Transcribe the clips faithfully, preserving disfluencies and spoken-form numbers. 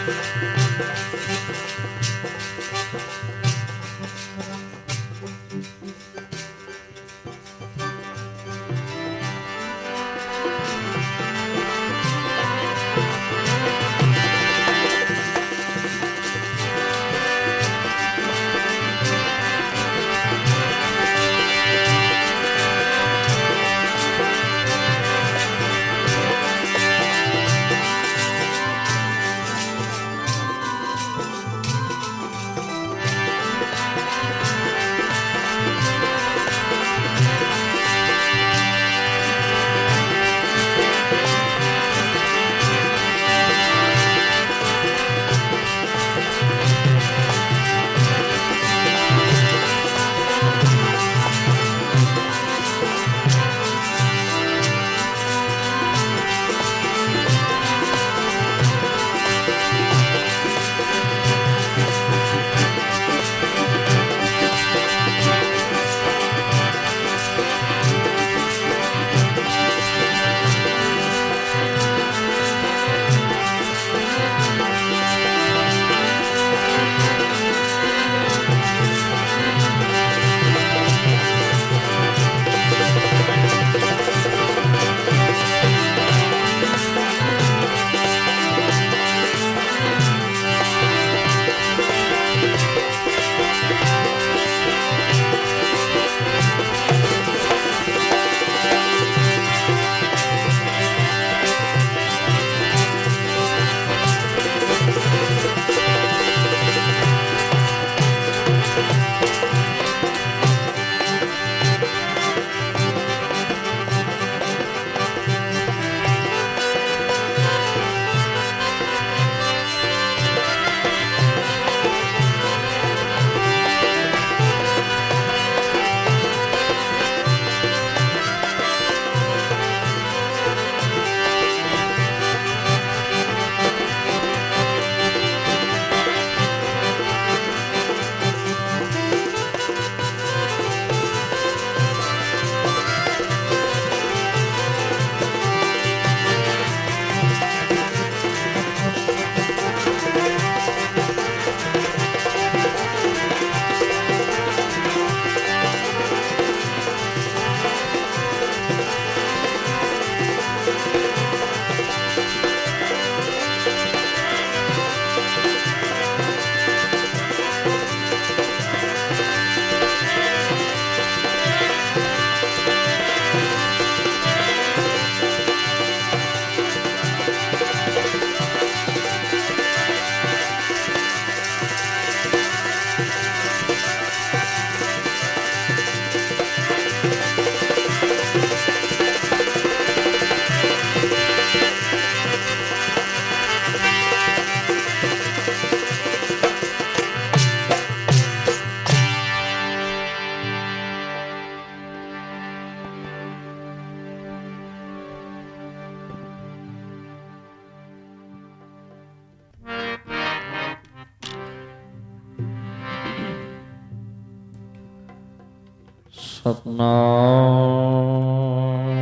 ਸਤਨਾਮ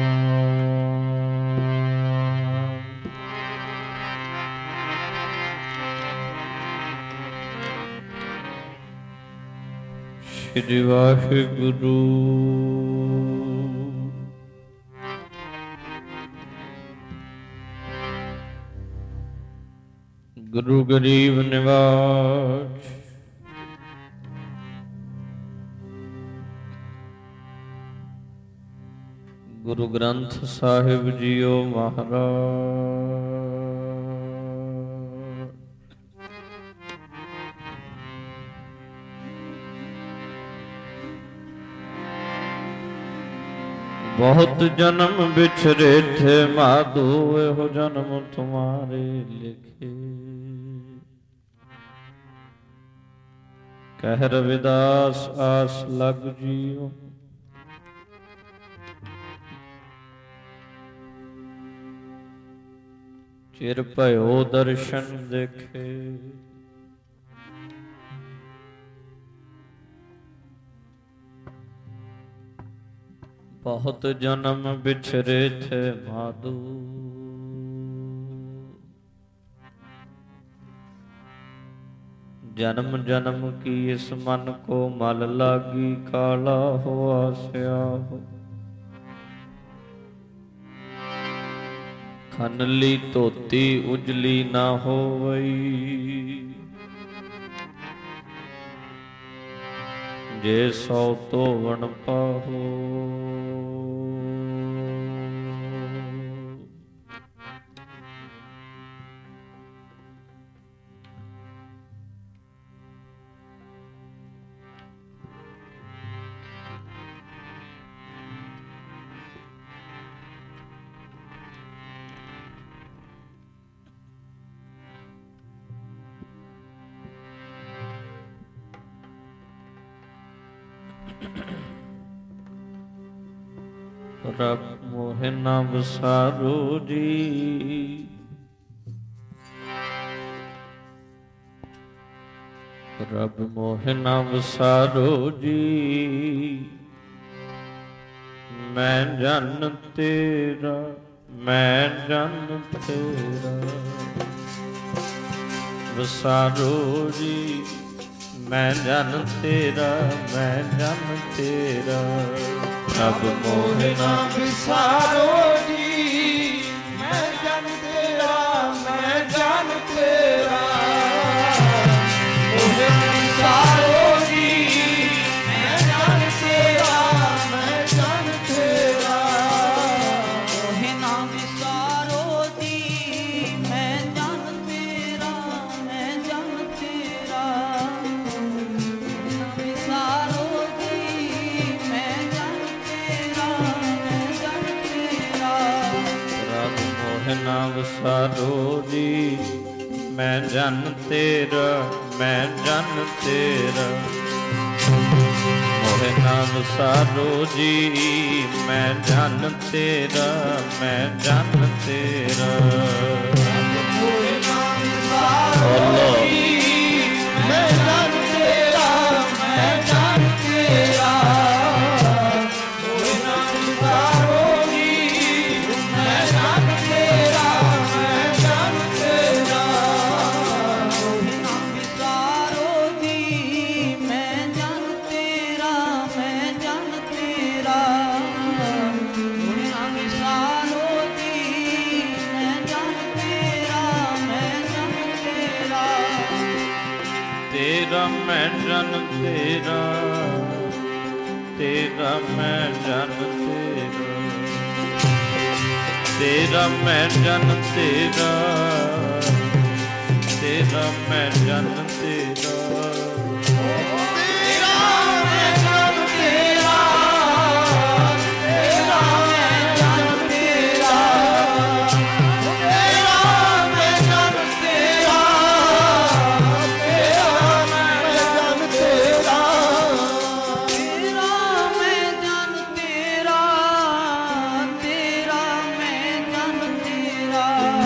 ਸ੍ਰੀ ਵਾਹਿਗੁਰੂ। ਗੁਰੂ ਗਰੀਬ ਨਿਵਾਜ ਗੁਰੂ ਗ੍ਰੰਥ ਸਾਹਿਬ ਜੀਓ ਮਹਾਰਾਜ। ਬਹੁਤ ਜਨਮ ਵਿਛਰੇ ਥੇ ਮਾਧੋ, ਇਹੋ ਜਨਮ ਤੁਮਾਰੇ ਲਿਖੇ। ਕਹਿ ਰਵਿਦਾਸ ਆਸ ਲਗ ਜੀਓ, ਚਿਰ ਭਇਓ ਦਰਸ਼ਨ ਦੇਖੇ। ਬਹੁਤ ਜਨਮ ਬਿਛਰੇ ਥੇ ਮਾਧੋ, जन्म जन्म की इस मन को मल लागी, काला हुआ स्याह। खनली धोती उजली ना होवई, जे सौ धोवन पाहो। रब मोहे ना विसारो जी, रब मोहे ना विसारो जी, मैं जन तेरा, मैं जन तेरा। विसारो जी, मैं जन तेरा, मैं जन तेरा। रब मोहे ना विसारो जी, मैं जन तेरा, मैं जन तेरा। मोहे विसारो जी, मैं जन तेरा, मैं जन तेरा। मोहे ना विसारो जी, मैं जन तेरा, मैं जन तेरा। विसारो ना विसारो जी, मैं जन तेरा, मैं जन तेरा। मोहे ना विसारो जी, मैं जन तेरा, मैं जन तेरा। मोहे ना विसारो जी, मैं जन तेरा, मैं जन तेरा। मोहे ना विसारो जी, मैं जन तेरा, मैं जन तेरा। मोहे ना विसारो जी, मैं जन तेरा, मैं जन तेरा। मोहे ना विसारो जी, मैं जन तेरा, मैं जन तेरा। तेरा मैं जन तेरा, तेरा मैं जन तेरा। तेरा मैं जन तेरा, तेरा मैं जन तेरा। तेरा मैं जन तेरा, तेरा मैं जन तेरा। तेरा मैं जन तेरा, तेरा मैं जन तेरा। तेरा मैं जन तेरा, तेरा मैं जन तेरा।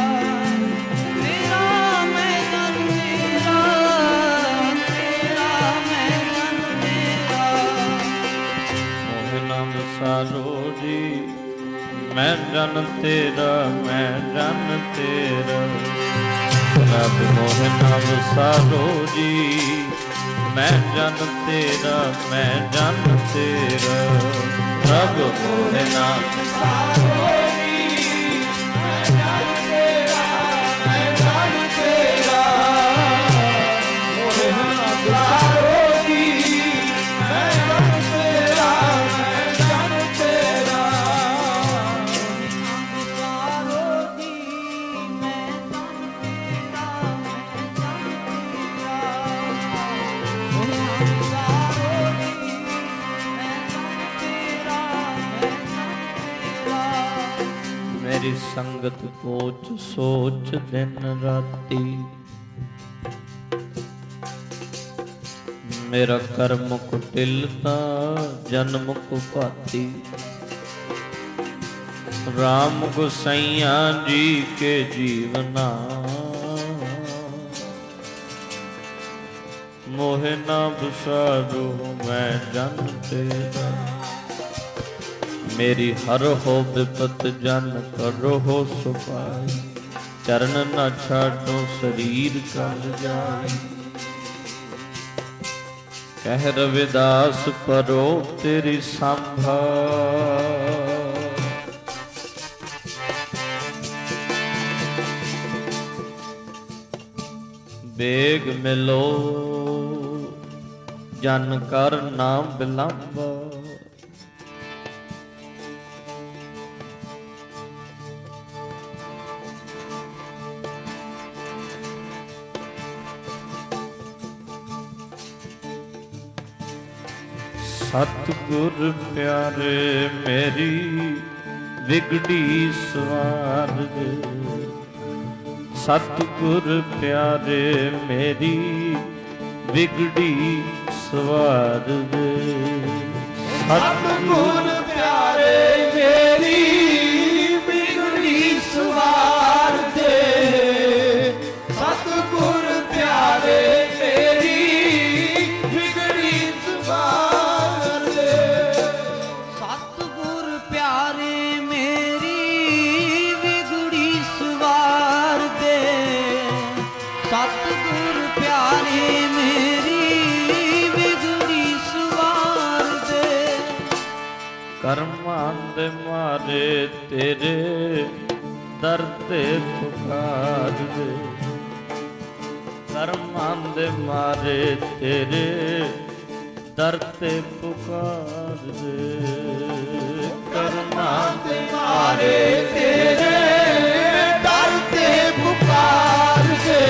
तेरा मैं जन तेरा, तेरा मैं जन तेरा। मोहे ना विसारो जी, मैं जन तेरा, मैं जन तेरा। रब मोहे ना विसारो जी, मैं जन तेरा, मैं जन तेरा। रब मोहे ना विसारो जी, मैं जन तेरा, मैं जन तेरा। मोहे ना विसारो जी, मैं जन तेरा, मैं जन तेरा। विसारो जी, मैं जन तेरा, मैं जन तेरा। मोहे ना विसारो जी, मैं जन तेरा, मैं जन तेरा। मेरी संगत कोच सोच दिन राती, मेरा कर्म कुटिलता जन्म कुपाती। राम गोसैया जी के जीवना, मोहे ना विसारो मैं जन तेरा। मेरी हर हो विपत जन करो हो सुपाई। चरण न छाटो शरीर कल जाए, ਕਹਿ ਰਵਿਦਾਸ ਪਰੋ ਤੇਰੀ ਸੰਭਾ ਬੇਗ ਮਿਲੋ ਜਨ ਕਰ ਨਾਮ ਬਿਲੰਬ ਸਤਿਗੁਰ ਪਿਆਰੇ ਮੇਰੀ ਵਿਗੜੀ ਸਵਾਰਗ ਸਤਿਗੁਰ ਪਿਆਰੇ ਮੇਰੀ ਵਿਗੜੀ ਸਵਾਰਗ ਸਤਿਗੁਰ ਪਿਆਰੇ ਮੇਰੀ ਵਿਗੜੀ ਸਵਾਰ ਦੇ ਸਤਿਗੁਰ ਪਿਆਰੇ ਮੇਰੀ ਵਿਗੜੀ ਸਵਾਰ ਦੇ ਸਤਿਗੁਰ ਪਿਆਰੇ ਮੇਰੀ ਵਿਗੜੀ ਸਵਾਰ ਦੇ ਸਤਿਗੁਰ ਪਿਆਰੇ ਮੇਰੀ ਵਿਗੜੀ ਸਵਾਰ ਦੇ ਕਰਮਾਂ ਦੇ ਮਾਰੇ ਤੇਰੇ ਦਰ ਤੇ ਪੁਕਾਰ ਦੇ ਕਰਮਾਂ ਦੇ ਮਾਰੇ ਤੇਰੇ ਦਰ ਤੇ ਪੁਕਾਰ ਦੇ ਕਰਮਾਂ ਦੇ ਮਾਰੇ ਤੇਰੇ ਦਰ ਤੇ ਪੁਕਾਰ ਦੇ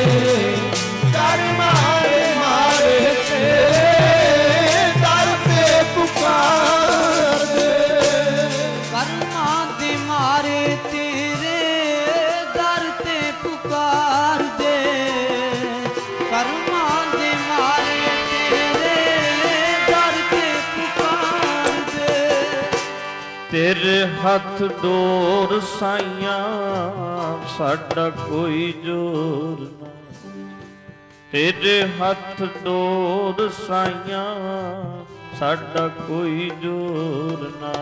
ਕਰਮਾਂ ਦੇ ਮਾਰੇ ਤੇਰੇ ਦਰ ਤੇ ਪੁਕਾਰ ਦੇ ਕਰਮਾਂ ਦੇ ਮਾਰੇ ਤੇਰੇ ਦਰ ਤੇ ਪੁਕਾਰ ਦੇ ਕਰਮਾਂ ਦੇ ਮਾਰੇ ਤੇਰੇ ਦਰ ਤੇ ਪੁਕਾਰ ਦੇ ਤੇਰੇ ਹੱਥ ਡੋਰ ਸਾਈਆਂ ਸਾਡਾ ਕੋਈ ਜੋਰ ਨਾ ਤੇਰੇ ਹੱਥ ਡੋਰ ਸਾਈਆਂ ਸਾਡਾ ਕੋਈ ਜੋਰ ਨਾ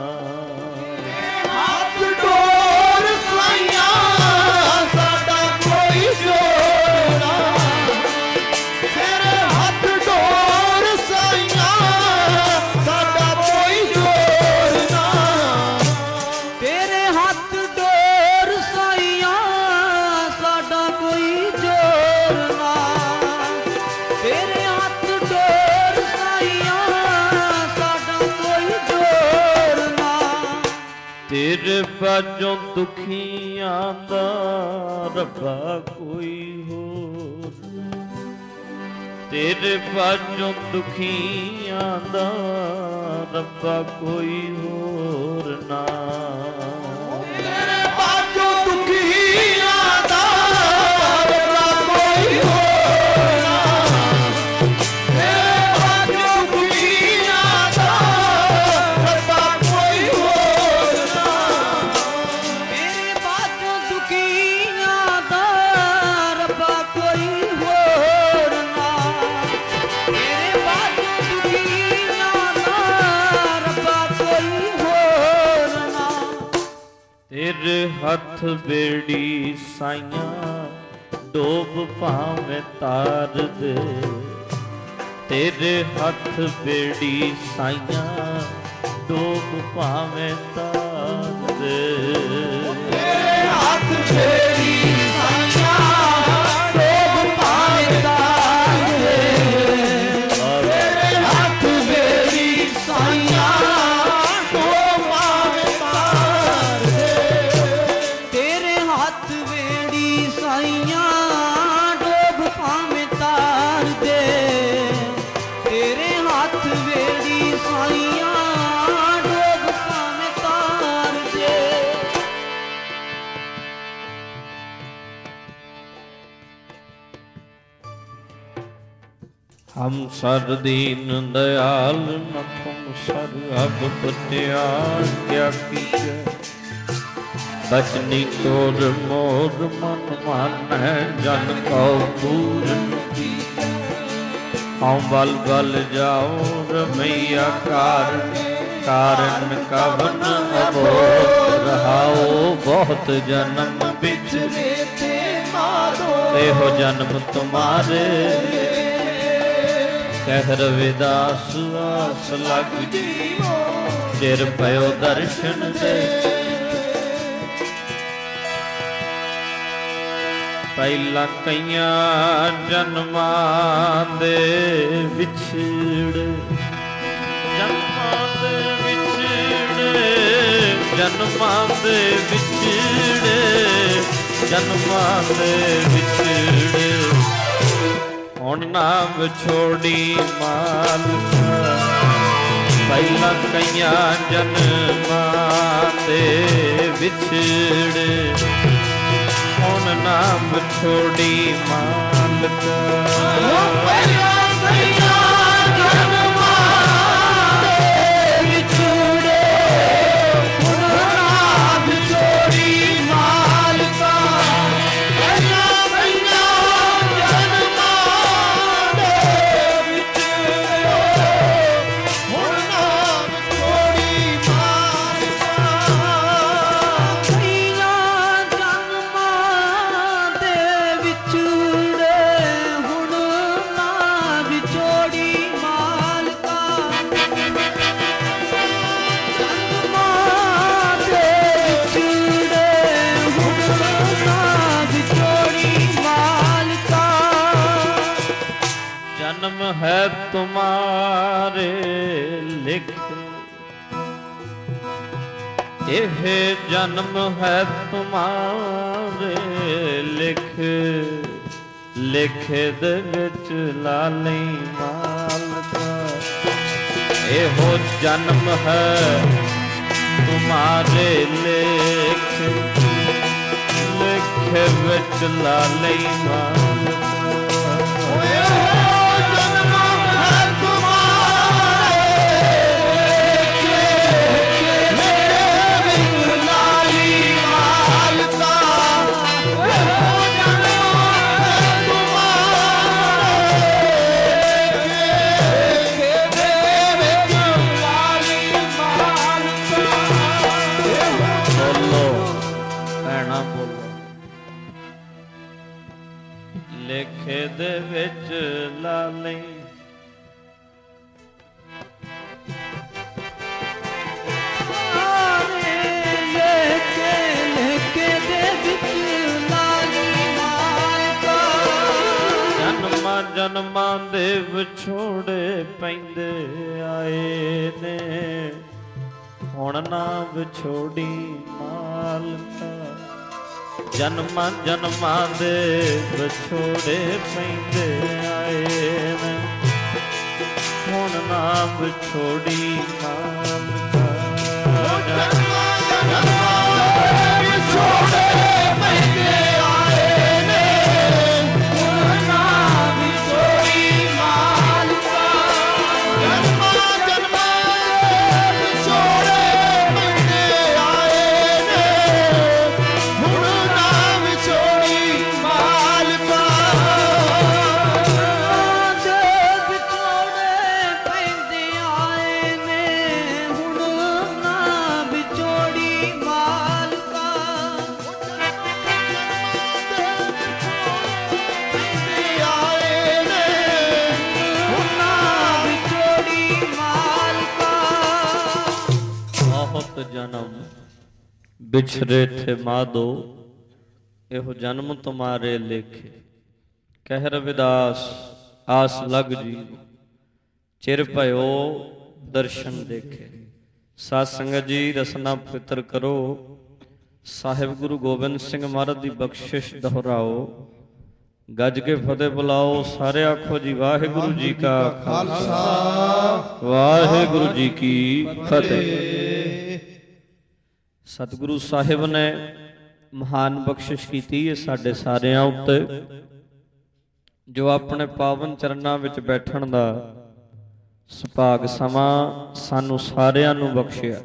ਹੱਥ ਡੋਰ ਸਾਈਆਂ ਸਾਡਾ ਕੋਈ ਜੋਰ ਨਾ ਤੇਰੇ ਹੱਥ ਡੋਰ ਸਾਈਆਂ ਸਾਡਾ ਕੋਈ ਜੋਰ ਨਾ ਤੇਰੇ ਹੱਥ ਡੋਰ ਸਾਈਆਂ ਸਾਡਾ ਕੋਈ ਜੋਰ ਨਾ ਤੇਰੇ ਹੱਥ ਡੋਰ ਸਾਈਆਂ ਸਾਡਾ ਕੋਈ ਜੋਰ ਨਾ ਤੇਰੇ ਬਾਝੋਂ ਦੁਖੀਆਂ ਦਾ ਰੱਬਾ ਕੋਈ ਹੋਰ ਤੇਰੇ ਬਾਝੋਂ ਦੁਖੀਆਂ ਦਾ ਰੱਬਾ ਕੋਈ ਹੋਰ ਨਾ ਤੇਰੇ ਬਾਝੋਂ ਦੁਖੀਆਂ ਦਾ ਰੱਬਾ ਕੋਈ ਹੋਰ ਨਾ ਤੇਰੇ ਬਾਝੋਂ ਦੁਖੀਆਂ ਦਾ ਰੱਬਾ ਕੋਈ ਹੋਰ ਨਾ ਮੇਰੇ ਬਾਝੋਂ ਦੁਖੀਆਂ ਦਾ ਰੱਬਾ ਕੋਈ ਹੋਰ ਨਾ ਮੇਰੇ ਬਾਝੋਂ ਦੁਖੀਆਂ ਦਾ ਰੱਬਾ ਕੋਈ ਹੋਰ ਨਾ ਤੇਰੇ ਹੱਥ ਬੇੜੀ ਸਾਈਆਂ ਡੋਬ ਭਾਵੇਂ ਤਾਰ ਦੇ ਤੇਰੇ ਹੱਥ ਬੇੜੀ ਸਾਈਆਂ ਡੋਬ ਭਾਵੇਂ ਤਾਰ ਦੇ ਤੇਰੇ ਹੱਥ ਬੇੜੀ ਸਾਈਆਂ ਡੋਬ ਭਾਵੇਂ ਤਾਰ ਦੇ ਤੇਰੇ ਹੱਥ ਬੇੜੀ ਸਾਈਆਂ ਡੋਬ ਭਾਵੇਂ ਤਾਰ ਦੇ ਤੇਰੇ ਹੱਥ ਬੇੜੀ ਸਾਈਆਂ ਡੋਬ ਭਾਵੇਂ ਤਾਰ ਦੇ ਤੇਰੇ ਹੱਥ ਬੇੜੀ ਸਾਈਆਂ ਡੋਬ ਭਾਵੇਂ ਤਾਰ ਦੇ ਹਮ ਸਰ ਦੀਨ ਦਇਆਲ ਨ ਤੁਮ ਸਰ ਅਬ ਪਤਿਆ ਕਿਆ ਕੀਜੈ ਬਚਨੀ ਤੋਰ ਮੋਰ ਮਨ ਮਾਨੈ ਜਨ ਕਉ ਪੂਰਨ ਕੀਜੈ ਹਉ ਬਲ ਬਲ ਜਾਉ ਰਮਈਆ ਕਾਰਨ ਕਾਰਨ ਕਵਨ ਅਬੋਧ ਰਹਾਉ ਬਹੁਤ ਜਨਮ ਵਿਚਰੇ ਤੇ ਮਾਰੋ ਇਹੋ ਜਨਮ ਤੁਮਾਰੇ ਕਹਿ ਰਵਿਦਾਸ ਆਸ ਲੱਗ ਜੀਵੋ, ਚਿਰ ਪਇਓ ਦਰਸ਼ਨ ਦੇ। ਪਹਿਲਾਂ ਕਈਆਂ ਜਨਮਾਂ ਦੇ ਵਿਛੜੇ, ਜਨਮਾਂ ਦੇ ਵਿਛੜੇ, ਜਨਮਾਂ ਦੇ ਵਿਛੜੇ, ਜਨਮਾਂ ਦੇ ਵਿਛੜੇ, ਹੁਣ ਨਾ ਵਿਛੋੜੀ ਮਾਲਕਾ। ਪਹਿਲਾਂ ਕਈਆਂ ਜਨਮਾਂ ਦੇ ਵਿਛੜੇ, ਹੁਣ ਨਾ ਵਿਛੋੜੀ ਮਾਲਕਾ। ਪਹਿਲਾਂ ਕਈਆਂ ਜਨਮਾਂ ਦੇ ਵਿਛੜੇ, ਹੁਣ ਨਾ ਵਿਛੋੜੀ ਮਾਲਕਾ। ਪਹਿਲਾਂ ਕਈਆਂ ਜਨਮਾਂ ਦੇ ਵਿਛੜੇ, ਹੁਣ ਨਾ ਵਿਛੋੜੀ ਮਾਲਕਾ। ਪਹਿਲਾਂ ਜਨਮਾਂ ਦੇ ਵਿਛੜੇ, ਹੁਣ ਨਾ ਵਿਛੋੜੀ ਮਾਲਕਾ। ਜਨਮਾਂ ਦੇ ਵਿਛੜੇ, ਹੁਣ ਨਾ ਵਿਛੋੜੀ ਮਾਲਕਾ। जन्म है तुम्हारे लिख, यह जन्म है तुम्हारे लिख, लिखे दे विच लाली मालका। एहो जन्म है तुम्हारे लिख, लिखे विच लाली मालका। ਲਿਖੇ ਦੇ ਵਿੱਚ ਲਾਲੀ, ਲਿਖੇ ਲਿਖੇ ਦੇ ਵਿੱਚ ਲਾਲੀ ਮਾਲਕਾ। ਜਨਮਾਂ ਜਨਮਾਂ ਦੇ ਵਿਛੋੜੇ ਪੈਂਦੇ ਆਏ ਨੇ, ਹੁਣ ਨਾ ਵਿਛੋੜੀ ਮਾਲਕਾ। ਜਨਮਾਂ ਜਨਮਾਂ ਦੇ ਵਿਛੋੜੇ ਪੈਂਦੇ ਆਏ ਨੇ, ਹੁਣ ਨਾ ਵਿਛੋੜੀ ਮਾਲਕਾ। ਜਨਮਾਂ ਜਨਮਾਂ ਦੇ ਵਿਛੋੜੇ ਪੈਂਦੇ ਆਏ ਨੇ, ਹੁਣ ਨਾ ਵਿਛੋੜੀ ਮਾਲਕਾ। ਜਨਮਾਂ ਜਨਮਾਂ ਦੇ ਵਿਛੋੜੇ ਪੈਂਦੇ ਆਏ ਨੇ, ਹੁਣ ਨਾ ਵਿਛੋੜੀ ਮਾਲਕਾ। ਦੇ ਵਿਛੋੜੇ ਪੈਂਦੇ ਆਏ ਨੇ, ਹੁਣ ਨਾ ਵਿਛੋੜੀ ਮਾਲਕਾ। ਪੈਂਦੇ ਆਏ ਨੇ, ਹੁਣ ਨਾ ਵਿਛੋੜੀ ਮਾਲਕਾ। ਬਹੁਤ ਜਨਮ ਬਿਛੜੇ ਥੇ ਮਾਧੋ, ਇਹੋ ਜਨਮ ਤੁਮਾਰੇ ਲੇਖੇ। ਕਹਿ ਰਵਿਦਾਸ ਆਸ ਲਗ ਜੀ, ਚਿਰ ਭਇਓ ਦਰਸ਼ਨ ਦੇਖੇ। ਸਾਧ ਸੰਗਤ ਜੀ ਰਸਨਾ ਪਵਿੱਤਰ ਕਰੋ, ਸਾਹਿਬ ਗੁਰੂ ਗੋਬਿੰਦ ਸਿੰਘ ਮਹਾਰਾਜ ਦੀ ਬਖਸ਼ਿਸ਼ ਦੁਹਰਾਓ, ਗੱਜ ਕੇ ਫਤਿਹ ਬੁਲਾਓ। ਸਾਰੇ ਆਖੋ ਜੀ ਵਾਹਿਗੁਰੂ ਜੀ ਕਾ ਖਾਲਸਾ, ਵਾਹਿਗੁਰੂ ਜੀ ਕੀ ਫਤਿਹ। ਸਤਿਗੁਰੂ ਸਾਹਿਬ ਨੇ ਮਹਾਨ ਬਖਸ਼ਿਸ਼ ਕੀਤੀ ਹੈ ਸਾਡੇ ਸਾਰਿਆਂ ਉੱਤੇ, ਜੋ ਆਪਣੇ ਪਾਵਨ ਚਰਨਾਂ ਵਿੱਚ ਬੈਠਣ ਦਾ ਸੁਭਾਗ ਸਮਾਂ ਸਾਨੂੰ ਸਾਰਿਆਂ ਨੂੰ ਬਖਸ਼ਿਆ।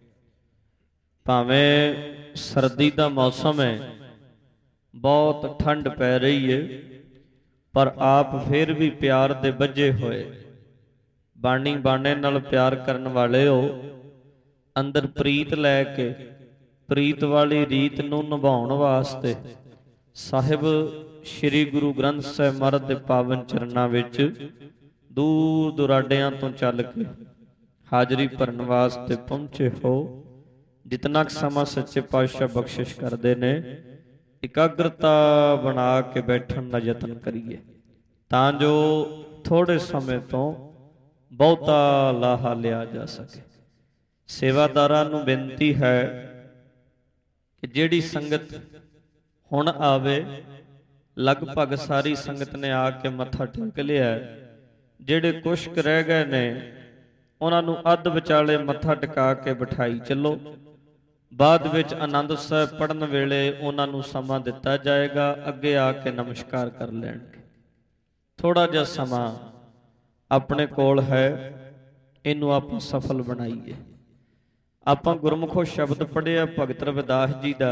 ਭਾਵੇਂ ਸਰਦੀ ਦਾ ਮੌਸਮ ਹੈ, ਬਹੁਤ ਠੰਡ ਪੈ ਰਹੀ ਹੈ, ਪਰ ਆਪ ਫਿਰ ਵੀ ਪਿਆਰ ਦੇ ਬੱਝੇ ਹੋਏ, ਬਾਣੀ ਬਾਣੇ ਨਾਲ ਪਿਆਰ ਕਰਨ ਵਾਲੇ ਹੋ। ਅੰਦਰ ਪ੍ਰੀਤ ਲੈ ਕੇ ਪ੍ਰੀਤ ਵਾਲੀ ਰੀਤ ਨੂੰ ਨਿਭਾਉਣ ਵਾਸਤੇ ਸਾਹਿਬ ਸ੍ਰੀ ਗੁਰੂ ਗ੍ਰੰਥ ਸਾਹਿਬ ਮਹਾਰਾਜ ਦੇ ਪਾਵਨ ਚਰਨਾਂ ਵਿੱਚ ਦੂਰ ਦੁਰਾਡਿਆਂ ਤੋਂ ਚੱਲ ਕੇ ਹਾਜ਼ਰੀ ਭਰਨ ਵਾਸਤੇ ਪਹੁੰਚੇ ਹੋ। ਜਿਤਨਾ ਕੁ ਸਮਾਂ ਸੱਚੇ ਪਾਤਸ਼ਾਹ ਬਖਸ਼ਿਸ਼ ਕਰਦੇ ਨੇ, ਇਕਾਗਰਤਾ ਬਣਾ ਕੇ ਬੈਠਣ ਦਾ ਯਤਨ ਕਰੀਏ ਤਾਂ ਜੋ ਥੋੜੇ ਸਮੇਂ ਤੋਂ ਬਹੁਤਾ ਲਾਹਾ ਲਿਆ ਜਾ ਸਕੇ। ਸੇਵਾਦਾਰਾਂ ਨੂੰ ਬੇਨਤੀ ਹੈ ਕਿ ਜਿਹੜੀ ਸੰਗਤ ਹੁਣ ਆਵੇ, ਲਗਭਗ ਸਾਰੀ ਸੰਗਤ ਨੇ ਆ ਕੇ ਮੱਥਾ ਟੇਕ ਲਿਆ। ਜਿਹੜੇ ਕੁਛ ਕੁ ਰਹਿ ਗਏ ਨੇ ਉਹਨਾਂ ਨੂੰ ਅੱਧ ਵਿਚਾਲੇ ਮੱਥਾ ਟਿਕਾ ਕੇ ਬਿਠਾਈ ਚੱਲੋ। ਬਾਅਦ ਵਿੱਚ ਆਨੰਦ ਸਾਹਿਬ ਪੜ੍ਹਨ ਵੇਲੇ ਉਹਨਾਂ ਨੂੰ ਸਮਾਂ ਦਿੱਤਾ ਜਾਏਗਾ, ਅੱਗੇ ਆ ਕੇ ਨਮਸਕਾਰ ਕਰ ਲੈਣਗੇ। ਥੋੜਾ ਜਿਹਾ ਸਮਾਂ ਆਪਣੇ ਕੋਲ ਹੈ, ਇਹਨੂੰ ਆਪਾਂ ਸਫਲ ਬਣਾਈਏ। ਆਪਾਂ ਗੁਰਮੁਖੋ ਸ਼ਬਦ ਪੜ੍ਹਿਆ ਭਗਤ ਰਵਿਦਾਸ ਜੀ ਦਾ,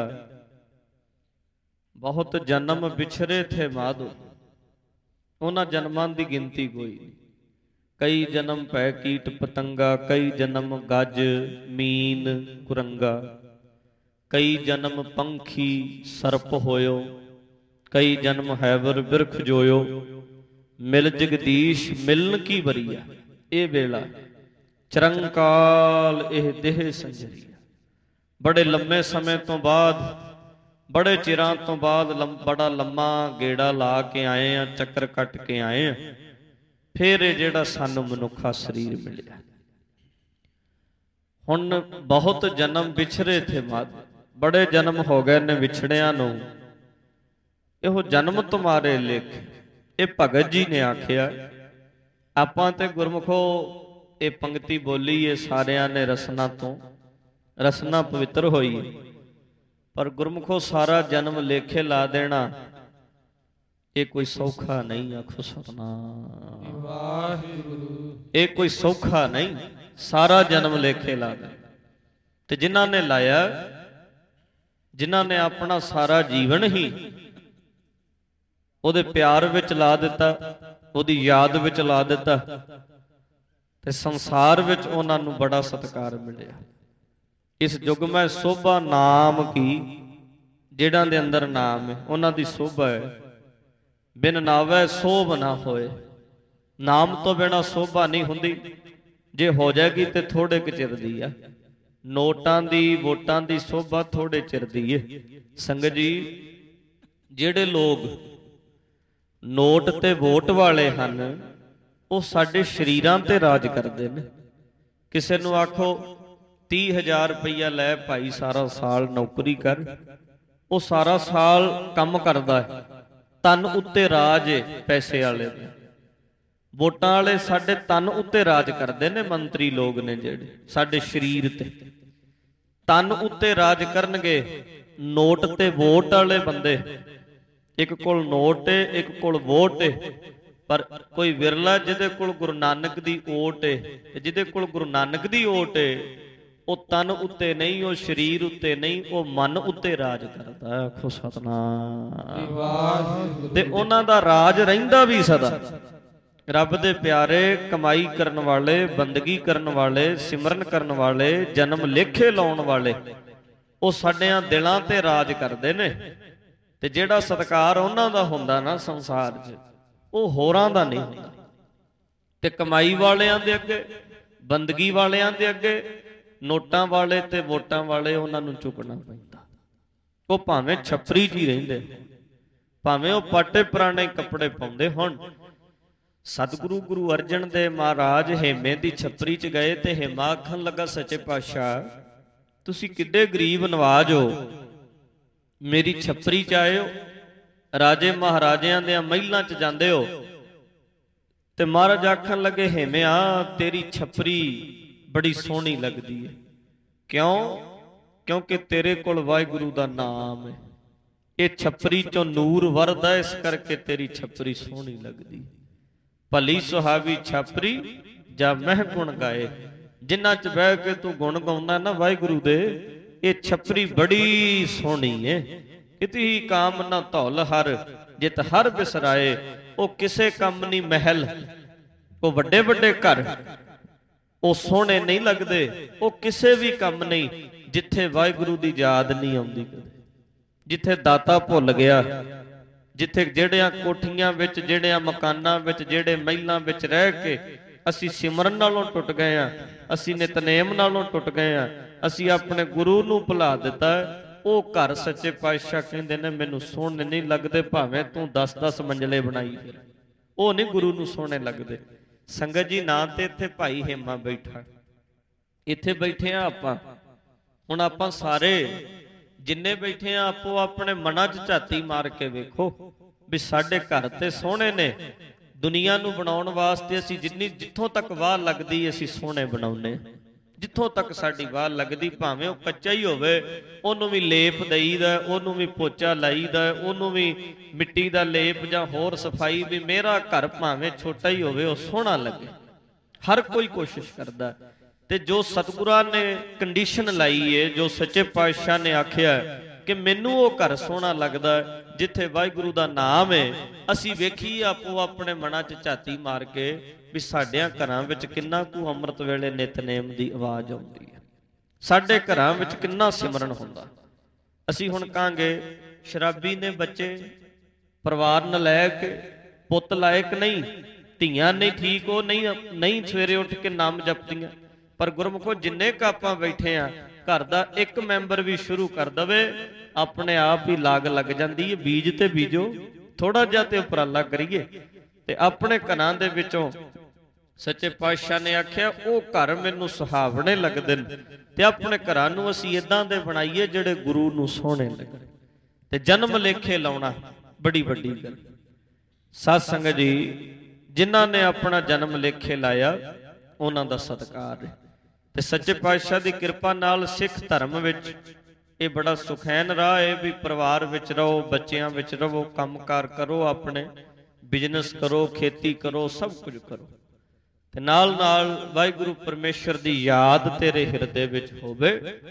ਬਹੁਤ ਜਨਮ ਵਿਛਰੇ ਥੇ ਮਾਧੋ। ਉਹਨਾਂ ਜਨਮਾਂ ਦੀ ਗਿਣਤੀ ਕੋਈ ਨਹੀਂ। ਕਈ ਜਨਮ ਪੈ ਕੀਟ ਪਤੰਗਾ, ਕਈ ਜਨਮ ਗੱਜ ਮੀਨ ਕੁਰੰਗਾ, ਕਈ ਜਨਮ ਪੰਖੀ ਸਰਪ ਹੋਇਓ, ਕਈ ਜਨਮ ਹੈਵਰ ਬਿਰਖ ਜੋਇਓ। ਮਿਲ ਜਗਦੀਸ਼ ਮਿਲਨ ਕੀ ਬਰੀਆ, ਇਹ ਵੇਲਾ ਚਰੰਕਾਲ ਇਹ ਦੇਹ ਸੰਜਰੀਆ। ਬੜੇ ਲੰਮੇ ਸਮੇਂ ਤੋਂ ਬਾਅਦ, ਬੜੇ ਚਿਰਾਂ ਤੋਂ ਬਾਅਦ ਲੰਮ ਬੜਾ ਲੰਮਾ ਗੇੜਾ ਲਾ ਕੇ ਆਏ ਆ, ਚੱਕਰ ਕੱਟ ਕੇ ਆਏ ਆ। ਫਿਰ ਇਹ ਜਿਹੜਾ ਸਾਨੂੰ ਮਨੁੱਖਾ ਸਰੀਰ ਮਿਲਿਆ। ਹੁਣ ਬਹੁਤ ਜਨਮ ਵਿਛਰੇ ਥੇ ਮਾਧ, ਬੜੇ ਜਨਮ ਹੋ ਗਏ ਨੇ ਵਿਛੜਿਆਂ ਨੂੰ। ਇਹੋ ਜਨਮ ਤੁਮਾਰੇ ਲੇਖ, ਇਹ ਭਗਤ ਜੀ ਨੇ ਆਖਿਆ। ਆਪਾਂ ਤੇ ਗੁਰਮੁਖੋ ਇਹ ਪੰਕਤੀ ਬੋਲੀ ਏ ਸਾਰਿਆਂ ਨੇ ਰਸਨਾ ਤੋਂ, ਰਸਨਾ ਪਵਿੱਤਰ ਹੋਈ। ਪਰ ਗੁਰਮੁਖੋ ਸਾਰਾ ਜਨਮ ਲੇਖੇ ਲਾ ਦੇਣਾ ਇਹ ਕੋਈ ਸੌਖਾ ਨਹੀਂ। ਆਖੋ ਸਤਿਨਾਮ ਵਾਹਿਗੁਰੂ। ਇਹ ਕੋਈ ਸੌਖਾ ਨਹੀਂ, ਸਾਰਾ ਜਨਮ ਲੇਖੇ ਲਾ ਦੇਣਾ। ਤੇ ਜਿਨ੍ਹਾਂ ਨੇ ਲਾਇਆ, ਜਿਨ੍ਹਾਂ ਨੇ ਆਪਣਾ ਸਾਰਾ ਜੀਵਨ ਹੀ ਉਹਦੇ ਪਿਆਰ ਵਿੱਚ ਲਾ ਦਿੱਤਾ, ਉਹਦੀ ਯਾਦ ਵਿੱਚ ਲਾ ਦਿੱਤਾ, ਤੇ ਸੰਸਾਰ ਵਿੱਚ ਉਹਨਾਂ ਨੂੰ ਬੜਾ ਸਤਿਕਾਰ ਮਿਲਿਆ। ਇਸ ਯੁੱਗ ਮੈਂ ਸੋਭਾ ਨਾਮ ਕੀ, ਜਿਹੜਾਂ ਦੇ ਅੰਦਰ ਨਾਮ ਹੈ ਉਹਨਾਂ ਦੀ ਸੋਭਾ ਹੈ। ਬਿਨ ਨਾਵੈ ਸੋਭ ਨਾ ਹੋਏ, ਨਾਮ ਤੋਂ ਬਿਨਾਂ ਸੋਭਾ ਨਹੀਂ ਹੁੰਦੀ। ਜੇ ਹੋ ਜਾਏਗੀ ਤੇ ਥੋੜੇ ਕੁ ਚਿਰ ਦੀ ਆ। ਨੋਟਾਂ ਦੀ ਵੋਟਾਂ ਦੀ ਸੋਭਾ ਥੋੜੇ ਚਿਰ ਦੀ ਹੈ। ਸੰਗਤ ਜੀ, ਜਿਹੜੇ ਲੋਕ ਨੋਟ ਤੇ ਵੋਟ ਵਾਲੇ ਹਨ ਉਹ ਸਾਡੇ ਸਰੀਰਾਂ ਤੇ ਰਾਜ ਕਰਦੇ ਨੇ। ਕਿਸੇ ਨੂੰ ਆਖੋ ਤੀਹ ਹਜ਼ਾਰ ਰੁਪਈਆ ਲੈ ਭਾਈ, ਸਾਰਾ ਸਾਲ ਨੌਕਰੀ ਕਰ, ਉਹ ਸਾਰਾ ਸਾਲ ਕੰਮ ਕਰਦਾ ਹੈ, ਤਨ ਉੱਤੇ ਰਾਜ ਹੈ ਪੈਸੇ ਵਾਲੇ ਦੇ। ਵੋਟਾਂ ਵਾਲੇ ਸਾਡੇ ਤਨ ਉੱਤੇ ਰਾਜ ਕਰਦੇ ਨੇ। ਮੰਤਰੀ ਲੋਕ ਨੇ ਜਿਹੜੇ ਸਾਡੇ ਸਰੀਰ ਤੇ ਤਨ ਉੱਤੇ ਰਾਜ ਕਰਨਗੇ। ਨੋਟ ਤੇ ਵੋਟ ਵਾਲੇ ਬੰਦੇ, ਇੱਕ ਕੋਲ ਨੋਟ ਏ, ਇੱਕ ਕੋਲ ਵੋਟ ਏ, ਪਰ ਕੋਈ ਵਿਰਲਾ ਜਿਹਦੇ ਕੋਲ ਗੁਰੂ ਨਾਨਕ ਦੀ ਓਟ ਏ। ਤੇ ਜਿਹਦੇ ਕੋਲ ਗੁਰੂ ਨਾਨਕ ਦੀ ਓਟ ਏ ਉਹ ਤਨ ਉੱਤੇ ਨਹੀਂ, ਉਹ ਸਰੀਰ ਉੱਤੇ ਨਹੀਂ, ਉਹ ਮਨ ਉੱਤੇ ਰਾਜ ਕਰਦਾ। ਆਖੋ ਸਤਿਨਾਮ। ਤੇ ਉਹਨਾਂ ਦਾ ਰਾਜ ਰਹਿੰਦਾ ਵੀ ਸਦਾ। ਰੱਬ ਦੇ ਪਿਆਰੇ, ਕਮਾਈ ਕਰਨ ਵਾਲੇ, ਬੰਦਗੀ ਕਰਨ ਵਾਲੇ, ਸਿਮਰਨ ਕਰਨ ਵਾਲੇ, ਜਨਮ ਲੇਖੇ ਲਾਉਣ ਵਾਲੇ, ਉਹ ਸਾਡਿਆਂ ਦਿਲਾਂ ਤੇ ਰਾਜ ਕਰਦੇ ਨੇ। ਤੇ ਜਿਹੜਾ ਸਤਿਕਾਰ ਉਹਨਾਂ ਦਾ ਹੁੰਦਾ ਨਾ ਸੰਸਾਰ 'ਚ, ਉਹ ਹੋਰਾਂ ਦਾ ਨਹੀਂ ਹੁੰਦਾ। ਤੇ ਕਮਾਈ ਵਾਲਿਆਂ ਦੇ ਅੱਗੇ, ਬੰਦਗੀ ਵਾਲਿਆਂ ਦੇ ਅੱਗੇ, ਨੋਟਾਂ ਵਾਲੇ ਤੇ ਵੋਟਾਂ ਵਾਲੇ, ਉਹਨਾਂ ਨੂੰ ਝੁਕਣਾ ਪੈਂਦਾ। ਉਹ ਭਾਵੇਂ ਛਪਰੀ 'ਚ ਹੀ ਰਹਿੰਦੇ, ਭਾਵੇਂ ਉਹ ਪਾਟੇ ਪੁਰਾਣੇ ਕੱਪੜੇ ਪਾਉਂਦੇ ਹੋਣ। ਸਤਿਗੁਰੂ ਗੁਰੂ ਅਰਜਨ ਦੇਵ ਮਹਾਰਾਜ ਹੇਮੇ ਦੀ ਛਪਰੀ 'ਚ ਗਏ ਤੇ ਹੇਮਾ ਆਖਣ ਲੱਗਾ, ਸੱਚੇ ਪਾਤਸ਼ਾਹ ਤੁਸੀਂ ਕਿੱਡੇ ਗਰੀਬ ਨਵਾਜ ਹੋ, ਮੇਰੀ ਛਪਰੀ 'ਚ ਆਏ ਹੋ, ਰਾਜੇ ਮਹਾਰਾਜਿਆਂ ਦੇ ਮਹਿਲਾਂ 'ਚ ਜਾਂਦੇ ਹੋ। ਤੇ ਮਹਾਰਾਜ ਆਖਣ ਲੱਗੇ, ਹੇਮਿਆ ਤੇਰੀ ਛਪਰੀ ਬੜੀ ਸੋਹਣੀ ਲੱਗਦੀ ਹੈ। ਕਿਉਂ? ਕਿਉਂਕਿ ਤੇਰੇ ਕੋਲ ਵਾਹਿਗੁਰੂ ਦਾ ਨਾਮ ਹੈ। ਇਹ ਛਪਰੀ 'ਚੋਂ ਨੂਰ ਵਰਦਾ, ਇਸ ਕਰਕੇ ਤੇਰੀ ਛਪਰੀ ਸੋਹਣੀ ਲੱਗਦੀ। ਭਲੀ ਸੁਹਾਵੀ ਛਪਰੀ ਜਾਂ ਮਹਿ ਗੁਣ ਗਾਏ। ਜਿੰਨਾ 'ਚ ਬਹਿ ਕੇ ਤੂੰ ਗੁਣ ਗਾਉਂਦਾ ਨਾ ਵਾਹਿਗੁਰੂ ਦੇ, ਇਹ ਛਪਰੀ ਬੜੀ ਸੋਹਣੀ ਏ। ਇਤੀ ਕਾਮ ਨਾ ਧੌਲ ਹਰ, ਜਿਤ ਹਰ ਬਿਸਰਾਏ। ਉਹ ਕਿਸੇ ਕੰਮ ਨਹੀਂ ਮਹਿਲ, ਉਹ ਵੱਡੇ ਵੱਡੇ ਘਰ, ਉਹ ਸੋਹਣੇ ਨਹੀਂ ਲੱਗਦੇ। ਉਹ ਕਿਸੇ ਵੀ ਕੰਮ ਨਹੀਂ ਜਿੱਥੇ ਵਾਹਿਗੁਰੂ ਦੀ ਯਾਦ ਨਹੀਂ ਆਉਂਦੀ। ਜਿੱਥੇ ਦਾਤਾ ਭੁੱਲ ਗਿਆ, जिथे ਜਿਹੜਿਆਂ ਕੋਠੀਆਂ ਵਿੱਚ ਜਿਹੜਿਆਂ ਮਕਾਨਾਂ ਵਿੱਚ ਜਿਹੜੇ ਮਹਿਲਾਂ ਵਿੱਚ ਰਹਿ ਕੇ ਅਸੀਂ ਸਿਮਰਨ ਨਾਲੋਂ ਟੁੱਟ ਗਏ ਆ, ਅਸੀਂ ਨਿਤਨੇਮ ਨਾਲੋਂ ਟੁੱਟ ਗਏ ਆ, ਅਸੀਂ ਆਪਣੇ ਗੁਰੂ ਨੂੰ ਭੁਲਾ ਦਿੱਤਾ। ਉਹ ਘਰ ਸੱਚੇ ਪਾਤਸ਼ਾਹ ਕਹਿੰਦੇ ਨੇ ਮੈਨੂੰ ਸੋਹਣੇ ਨਹੀਂ ਲੱਗਦੇ, ਭਾਵੇਂ ਤੂੰ ਦਸ ਦਸ ਮੰਜ਼ਲੇ ਬਣਾਈ ਫਿਰ, ਉਹ ਨਹੀਂ ਗੁਰੂ ਨੂੰ ਸੋਹਣੇ ਲੱਗਦੇ। ਸੰਗਤ ਜੀ, ਨਾ ਤੇ ਇੱਥੇ ਭਾਈ ਹੇਮਾ ਬੈਠਾ, ਇੱਥੇ ਬੈਠੇ ਆ ਆਪਾਂ। ਹੁਣ ਆਪਾਂ ਸਾਰੇ ਜਿੰਨੇ ਬੈਠੇ ਆ ਆਪੋ ਆਪਣੇ ਮਨਾਂ 'ਚ ਝਾਤੀ ਮਾਰ ਕੇ ਵੇਖੋ ਵੀ ਸਾਡੇ ਘਰ ਤੇ ਸੋਹਣੇ ਨੇ। ਦੁਨੀਆ ਨੂੰ ਬਣਾਉਣ ਵਾਸਤੇ ਅਸੀਂ ਜਿੰਨੀ ਜਿੱਥੋਂ ਤੱਕ ਵਾਹ ਲੱਗਦੀ ਅਸੀਂ ਸੋਹਣੇ ਬਣਾਉਨੇ, ਜਿੱਥੋਂ ਤੱਕ ਸਾਡੀ ਵਾਹ ਲੱਗਦੀ, ਭਾਵੇਂ ਉਹ ਕੱਚਾ ਹੀ ਹੋਵੇ ਉਹਨੂੰ ਵੀ ਲੇਪ ਦਈਦਾ, ਉਹਨੂੰ ਵੀ ਪੋਚਾ ਲਾਈਦਾ, ਉਹਨੂੰ ਵੀ ਮਿੱਟੀ ਦਾ ਲੇਪ ਜਾਂ ਹੋਰ ਸਫਾਈ, ਵੀ ਮੇਰਾ ਘਰ ਭਾਵੇਂ ਛੋਟਾ ਹੀ ਹੋਵੇ ਉਹ ਸੋਹਣਾ ਲੱਗੇ। ਹਰ ਕੋਈ ਕੋਸ਼ਿਸ਼ ਕਰਦਾ। ਤੇ ਜੋ ਸਤਿਗੁਰਾਂ ਨੇ ਕੰਡੀਸ਼ਨ ਲਾਈ ਏ, ਜੋ ਸੱਚੇ ਪਾਤਸ਼ਾਹ ਨੇ ਆਖਿਆ ਕਿ ਮੈਨੂੰ ਉਹ ਘਰ ਸੋਹਣਾ ਲੱਗਦਾ ਜਿੱਥੇ ਵਾਹਿਗੁਰੂ ਦਾ ਨਾਮ ਹੈ, ਅਸੀਂ ਵੇਖੀ ਆਪੋ ਆਪਣੇ ਮਨਾਂ 'ਚ ਝਾਤੀ ਮਾਰ ਕੇ ਵੀ ਸਾਡਿਆਂ ਘਰਾਂ ਵਿੱਚ ਕਿੰਨਾ ਕੁ ਅੰਮ੍ਰਿਤ ਵੇਲੇ ਨਿਤਨੇਮ ਦੀ ਆਵਾਜ਼ ਆਉਂਦੀ ਹੈ, ਸਾਡੇ ਘਰਾਂ ਵਿੱਚ ਕਿੰਨਾ ਸਿਮਰਨ ਹੁੰਦਾ। ਅਸੀਂ ਹੁਣ ਕਹਾਂਗੇ ਸ਼ਰਾਬੀ ਨੇ ਬੱਚੇ, ਪਰਿਵਾਰ ਨਲਾਇਕ, ਪੁੱਤ ਲਾਇਕ ਨਹੀਂ, ਧੀਆਂ ਨਹੀਂ ਠੀਕ, ਉਹ ਨਹੀਂ ਨਹੀਂ ਸਵੇਰੇ ਉੱਠ ਕੇ ਨਾਮ ਜਪਦੀਆਂ। ਪਰ ਗੁਰਮੁਖੋ ਜਿੰਨੇ ਕ ਆਪਾਂ ਬੈਠੇ ਆ, ਘਰ ਦਾ ਇੱਕ ਮੈਂਬਰ ਵੀ ਸ਼ੁਰੂ ਕਰ ਦਵੇ, ਆਪਣੇ ਆਪ ਹੀ ਲਾਗ ਲੱਗ ਜਾਂਦੀ ਹੈ। ਬੀਜ ਤੇ ਬੀਜੋ, ਥੋੜਾ ਜਿਹਾ ਤੇ ਉਪਰਾਲਾ ਕਰੀਏ ਤੇ ਆਪਣੇ ਘਰਾਂ ਦੇ ਵਿੱਚੋਂ ਸੱਚੇ ਪਾਤਸ਼ਾਹ ਨੇ ਆਖਿਆ ਉਹ ਘਰ ਮੈਨੂੰ ਸੁਹਾਵਣੇ ਲੱਗਦੇ ਨੇ, ਤੇ ਆਪਣੇ ਘਰਾਂ ਨੂੰ ਅਸੀਂ ਇਦਾਂ ਦੇ ਬਣਾਈਏ ਜਿਹੜੇ ਗੁਰੂ ਨੂੰ ਸੋਹਣੇ ਲੱਗਣ। ਤੇ ਜਨਮ ਲੇਖੇ ਲਾਉਣਾ ਬੜੀ ਵੱਡੀ ਗੱਲ। ਸਾਧ ਸੰਗਤ ਜੀ, ਜਿਨ੍ਹਾਂ ਨੇ ਆਪਣਾ ਜਨਮ ਲੇਖੇ ਲਾਇਆ ਉਹਨਾਂ ਦਾ ਸਤਿਕਾਰ ਹੈ। ਤੇ ਸੱਚੇ ਪਾਤਸ਼ਾਹ ਦੀ ਕਿਰਪਾ ਨਾਲ ਸਿੱਖ ਧਰਮ ਵਿੱਚ ਇਹ ਬੜਾ ਸੁਖੈਨ ਰਾਹ ਹੈ ਵੀ ਪਰਿਵਾਰ ਵਿੱਚ ਰਹੋ, ਬੱਚਿਆਂ ਵਿੱਚ ਰਹੋ, ਕੰਮਕਾਰ ਕਰੋ, ਆਪਣੇ ਬਿਜ਼ਨਸ ਕਰੋ, ਖੇਤੀ ਕਰੋ, ਸਭ ਕੁਝ ਕਰੋ, ਤੇ ਨਾਲ ਨਾਲ ਵਾਹਿਗੁਰੂ ਪਰਮੇਸ਼ਰ ਦੀ ਯਾਦ ਤੇਰੇ ਹਿਰਦੇ ਵਿੱਚ ਹੋਵੇ,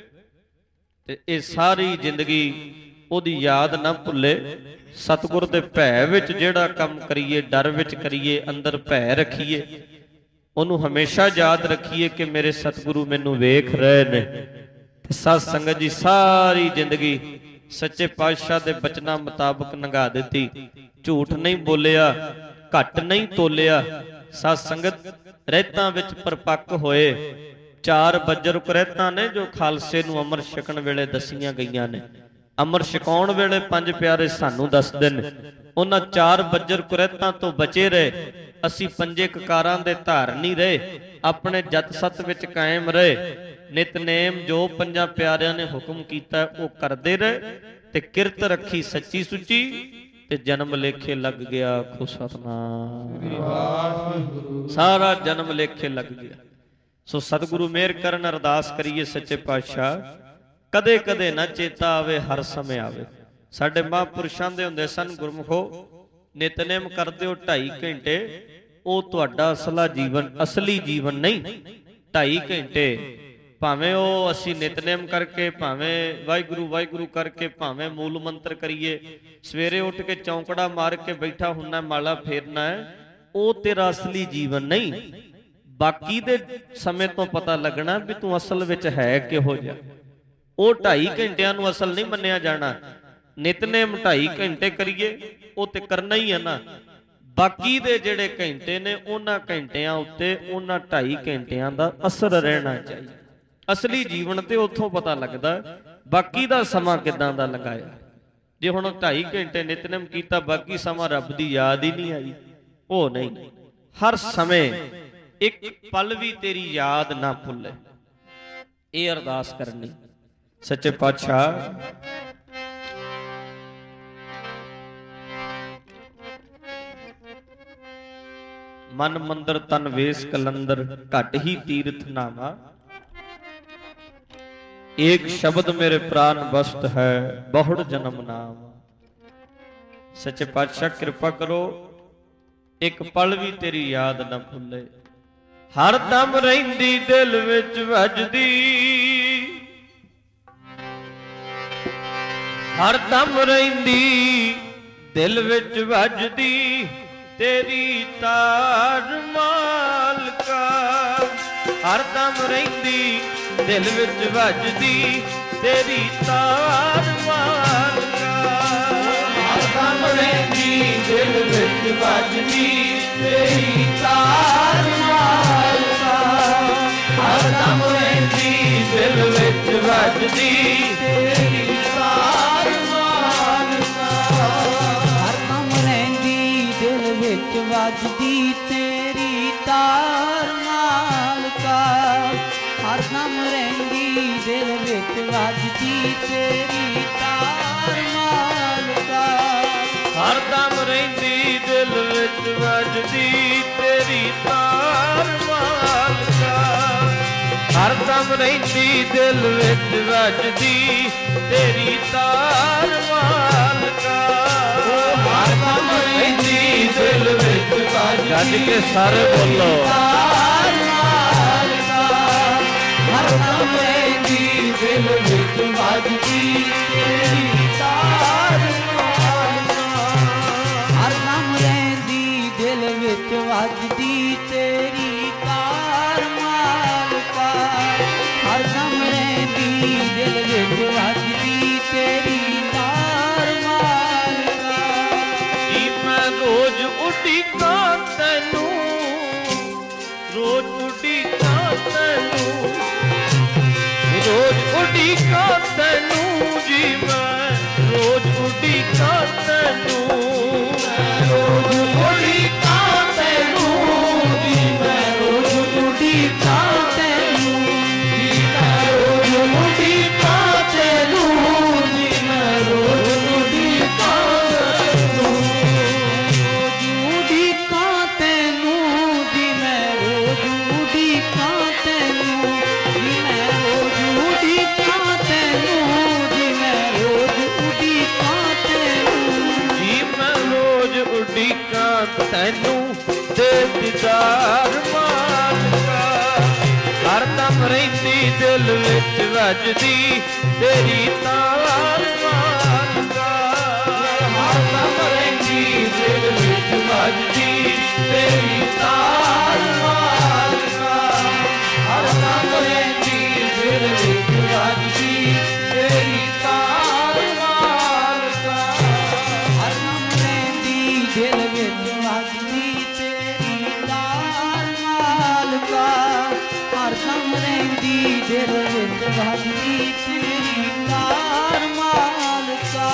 ਤੇ ਇਹ ਸਾਰੀ ਜ਼ਿੰਦਗੀ ਉਹਦੀ ਯਾਦ ਨਾ ਭੁੱਲੇ। ਸਤਿਗੁਰ ਦੇ ਭੈ ਵਿੱਚ ਜਿਹੜਾ ਕੰਮ ਕਰੀਏ, ਡਰ ਵਿੱਚ ਕਰੀਏ, ਅੰਦਰ ਭੈ ਰੱਖੀਏ, ਉਹਨੂੰ ਹਮੇਸ਼ਾ ਯਾਦ ਰੱਖੀਏ ਕਿ ਮੇਰੇ ਸਤਿਗੁਰੂ ਮੈਨੂੰ ਵੇਖ ਰਹੇ ਨੇ। ਤੇ ਸਾਧ ਸੰਗਤ ਜੀ, ਸਾਰੀ ਜ਼ਿੰਦਗੀ ਸੱਚੇ ਪਾਤਸ਼ਾਹ ਦੇ ਬਚਨਾਂ ਮੁਤਾਬਕ ਲੰਘਾ ਦਿੱਤੀ, ਝੂਠ ਨਹੀਂ ਬੋਲਿਆ, ਘੱਟ ਨਹੀਂ ਤੋਲਿਆ। ਸਾਧ ਸੰਗਤ, ਰਹਿਤਾਂ ਵਿੱਚ ਪਰਪੱਕ ਹੋਏ। ਚਾਰ ਬੱਜਰ ਕੁਰੈਤਾਂ ਨੇ ਜੋ ਖਾਲਸੇ ਨੂੰ ਅੰਮ੍ਰਿਤ ਛਕਣ ਵੇਲੇ ਦਸੀਆਂ ਗਈਆਂ ਨੇ। ਅੰਮ੍ਰਿਤ ਛਕਾਉਣ ਵੇਲੇ ਪੰਜ ਪਿਆਰੇ ਸਾਨੂੰ ਦੱਸਦੇ ਨੇ, ਉਹਨਾਂ ਚਾਰ ਬੱਜਰ ਕੁਰੈਤਾਂ ਤੋਂ ਬਚੇ ਰਹੇ। ਅਸੀਂ ਪੰਜੇ ਕਕਾਰਾਂ ਦੇ ਧਾਰਨੀ ਰਹੇ, ਆਪਣੇ ਜਤ ਸਤ ਵਿੱਚ ਕਾਇਮ ਰਹੇ, ਨਿਤਨੇਮ ਜੋ ਪੰਜਾਂ ਪਿਆਰਿਆਂ ਨੇ ਹੁਕਮ ਕੀਤਾ ਉਹ ਕਰਦੇ ਰਹੇ, ਤੇ ਕਿਰਤ ਰੱਖੀ ਸੱਚੀ ਸੁੱਚੀ, ਤੇ ਜਨਮ ਲੇਖੇ ਲੱਗ ਗਿਆ। ਆਖੋ ਸਤਿਨਾਮ, ਸਾਰਾ ਜਨਮ ਲੇਖੇ ਲੱਗ ਗਿਆ। ਸੋ ਸਤਿਗੁਰੂ ਮਿਹਰ ਕਰਨ, ਅਰਦਾਸ ਕਰੀਏ ਸੱਚੇ ਪਾਤਸ਼ਾਹ ਕਦੇ ਕਦੇ ਨਾ ਚੇਤਾ ਆਵੇ, ਹਰ ਸਮੇਂ ਆਵੇ। ਸਾਡੇ ਮਹਾਂਪੁਰਸ਼ਾਂ ਦੇ ਹੁੰਦੇ ਸਨ, ਗੁਰਮੁਖੋ ਨਿਤਨੇਮ ਕਰਦੇ ਹੋ ਢਾਈ ਘੰਟੇ, ਉਹ ਤੁਹਾਡਾ ਅਸਲਾ ਜੀਵਨ, ਅਸਲੀ ਜੀਵਨ ਨਹੀਂ। ਢਾਈ ਘੰਟੇ ਭਾਵੇਂ ਉਹ ਅਸੀਂ ਨਿਤਨੇਮ ਕਰਕੇ, ਭਾਵੇਂ ਵਾਹਿਗੁਰੂ ਵਾਹਿਗੁਰੂ ਕਰਕੇ, ਭਾਵੇਂ ਮੂਲ ਮੰਤਰ ਕਰੀਏ, ਸਵੇਰੇ ਉੱਠ ਕੇ ਚੌਂਕੜਾ ਮਾਰ ਕੇ ਬੈਠਾ ਹੁੰਨਾ, ਮਾਲਾ ਫੇਰਨਾ ਹੈ, ਉਹ ਤੇਰਾ ਅਸਲੀ ਜੀਵਨ ਨਹੀਂ। ਬਾਕੀ ਦੇ ਸਮੇਂ ਤੋਂ ਪਤਾ ਲੱਗਣਾ ਵੀ ਤੂੰ ਅਸਲ ਵਿੱਚ ਹੈ ਕਿਹੋ ਜਿਹਾ। ਉਹ ਢਾਈ ਘੰਟਿਆਂ ਨੂੰ ਅਸਲ ਨਹੀਂ ਮੰਨਿਆ ਜਾਣਾ। ਨਿਤਨੇਮ ਢਾਈ ਘੰਟੇ ਕਰੀਏ ਉਹ ਤੇ ਕਰਨਾ ਹੀ ਹੈ ਨਾ। ਬਾਕੀ ਦੇ ਜਿਹੜੇ ਘੰਟੇ ਨੇ ਉਹਨਾਂ ਘੰਟਿਆਂ ਉੱਤੇ ਉਹਨਾਂ ਢਾਈ ਘੰਟਿਆਂ ਦਾ ਅਸਰ ਰਹਿਣਾ ਚਾਹੀਦਾ। ਅਸਲੀ ਜੀਵਨ ਤੇ ਉੱਥੋਂ ਪਤਾ ਲੱਗਦਾ ਬਾਕੀ ਦਾ ਸਮਾਂ ਕਿੱਦਾਂ ਦਾ ਲੰਘਾਇਆ। ਜੇ ਹੁਣ ਢਾਈ ਘੰਟੇ ਨਿਤਨੇਮ ਕੀਤਾ, ਬਾਕੀ ਸਮਾਂ ਰੱਬ ਦੀ ਯਾਦ ਹੀ ਨਹੀਂ ਆਈ, ਉਹ ਨਹੀਂ। ਹਰ ਸਮੇਂ ਇੱਕ ਪਲ ਵੀ ਤੇਰੀ ਯਾਦ ਨਾ ਭੁੱਲੇ, ਇਹ ਅਰਦਾਸ ਕਰਨੀ। ਸੱਚੇ ਪਾਤਸ਼ਾਹ ਮਨ ਮੰਦਰ ਤਨ ਵੇਸ ਕਲੰਦਰ, ਘਟ ਹੀ ਤੀਰਥ ਨਾਵਾ, ਏਕ ਸ਼ਬਦ ਮੇਰੇ ਪ੍ਰਾਨ ਬਸਤ ਹੈ, ਬਹੁੜ ਜਨਮ ਨਾਮ। ਸੱਚੇ ਪਾਤਸ਼ਾਹ ਕਿਰਪਾ ਕਰੋ, ਇੱਕ ਪਲ ਵੀ ਤੇਰੀ ਯਾਦ ਨਾ ਭੁੱਲੇ, ਹਰ ਦਮ ਰਹਿੰਦੀ ਦਿਲ ਵਿੱਚ ਵੱਜਦੀ, ਹਰ ਦਮ ਰਹਿੰਦੀ ਦਿਲ ਵਿੱਚ ਵੱਜਦੀ, ਤੇਰੀ ਤਾਰ ਮਾਲਕਾ। ਹਰ ਦਮ ਰਹਿੰਦੀ ਦਿਲ ਵਿੱਚ ਵੱਜਦੀ, ਤੇਰੀ ਤਾਰ ਮਾਲਕਾ। ਹਰ ਦਮ ਰਹਿੰਦੀ ਦਿਲ ਵਿੱਚ ਵੱਜਦੀ ਤੇਰੀ ਤਾਰ ਮਾਲਕਾ ਹਰਦਮ ਰਹਿੰਦੀ ਦਿਲ ਵਿੱਚ ਵੱਜਦੀ ਤੇਰੀ ਤਾਰ ਮਾਲਕਾ ਹਰਦਮ ਰਹਿੰਦੀ ਦਿਲ ਵਿੱਚ ਵੱਜਦੀ ਤੇਰੀ ਤਾਰ ਮਾਲਕਾ ਹਰਦਮ ਰਹਿੰਦੀ ਦਿਲ ਵਿੱਚ ਵੱਜਦੀ ਤੇਰੀ ਤਾਰ ਮਾਲਕਾ ਹਰਦਮ ਰਹਿੰਦੀ ਦਿਲ ਵਿੱਚ ਵੱਜਦੀ ਤੇਰੀ ਤਾਰ ਮਾਲਕਾ ਹਰਦਮ ਰਹਿੰਦੀ ਦਿਲ ਵਿੱਚ ਵੱਜਦੀ ਤੇਰੀ ਤਾਰ ਮਾਲਕਾ ਹਰਦਮ ਰਹਿੰਦੀ ਦਿਲ ਵਿੱਚ ਵੱਜਦੀ ਗੱਜ ਕੇ ਸਾਰੇ ਬੋਲੋ ਤਾਰ ਮਾਲਕਾ ਹਰਦਮ ਰਹਿੰਦੀ ਦਿਲ ਵਿੱਚ ਵੱਜਦੀ ਤੇਰੀ ਤਾਰ ਮਾਲਕਾ ਹਰਦਮ ਰਹਿੰਦੀ ਦਿਲ ਵਿੱਚ ਵੱਜਦੀ ਤੇਰੀ ਤਾਰ ਮਾਲਕਾ ਹਰਦਮ ਰਹਿੰਦੀ ਦਿਲ ਵਿੱਚ ਵੱਜਦੀ ਤੇਰੀ ਤਾਰ ਮਾਲਕਾ ਜੀ ਮੈਂ ਰੋਜ਼ ਉਡੀਕਾਂ ਤੈਨੂੰ ਰੋਜ਼ ਉਡੀਕਾਂ ਤੈਨੂੰ ਰੋਜ਼ ਉਡੀਕਾਂ ਤੈਨੂੰ ਜੀ ਮੈਂ ਰੋਜ਼ ਉਡੀਕਾਂ ਤੈਨੂੰ ਮੈਂ ਰੋਜ਼ ਉਡੀਕਾਂ ਤੈਨੂੰ ਜੀ ਮੈਂ ਰੋਜ਼ ਉਡੀਕਾਂ ਤੈਨੂੰ ਜੀ ਮੈਂ ਰੋਜ਼ ਉਡੀਕਾਂ ਤੈਨੂੰ ਜੀ ਮੈਂ ਰੋਜ਼ ਉਡੀਕਾਂ ਤੈਨੂੰ ਰੋਜ਼ ਉਡੀਕਾਂ ਤੈਨੂੰ ਜੀ ਮੈਂ ਰੋਜ਼ ਉਡੀਕਾਂ ਤੈਨੂੰ ਜੀ ਮੈਂ ਰੋਜ਼ ਉਡੀਕਾਂ ਤੈਨੂੰ ਜੀ ਮੈਂ ਰੋਜ਼ ਉਡੀਕਾਂ ਤੈਨੂੰ ਜੀ ਮੈਂ ਰੋਜ਼ ਉਡੀਕਾਂ ਤੈਨੂੰ ਦੇ ਦੀਦਾਰ ਮਾਲਕਾ ਹਰਦਮ ਰਹਿੰਦੀ ਦਿਲ ਵਿੱਚ ਵੱਜਦੀ ਤੇਰੀ ਤਾਰ ਮਾਲਕਾ ਹਰਦਮ ਰਹਿੰਦੀ ਦਿਲ ਵਿੱਚ ਵੱਜਦੀ ਤੇਰੀ ਤਾਰ ਮਾਲਕਾ ਹਰਦਮ ਰਹਿੰਦੀ ਦਿਲ ਵਿੱਚ ਵੱਜਦੀ ਤੇਰੀ ਤਾਰ ਮਾਲਕਾ ਹਰਦਮ ਰਹਿੰਦੀ ਦਿਲ ਵਿੱਚ ਵੱਜਦੀ ਤੇਰੀ ਤਾਰ ਮਾਲਕਾ ਹਰਦਮ ਰਹਿੰਦੀ ਦਿਲ ਵਿੱਚ ਵੱਜਦੀ ਤੇਰੀ ਤਾਰ ਮਾਲਕਾ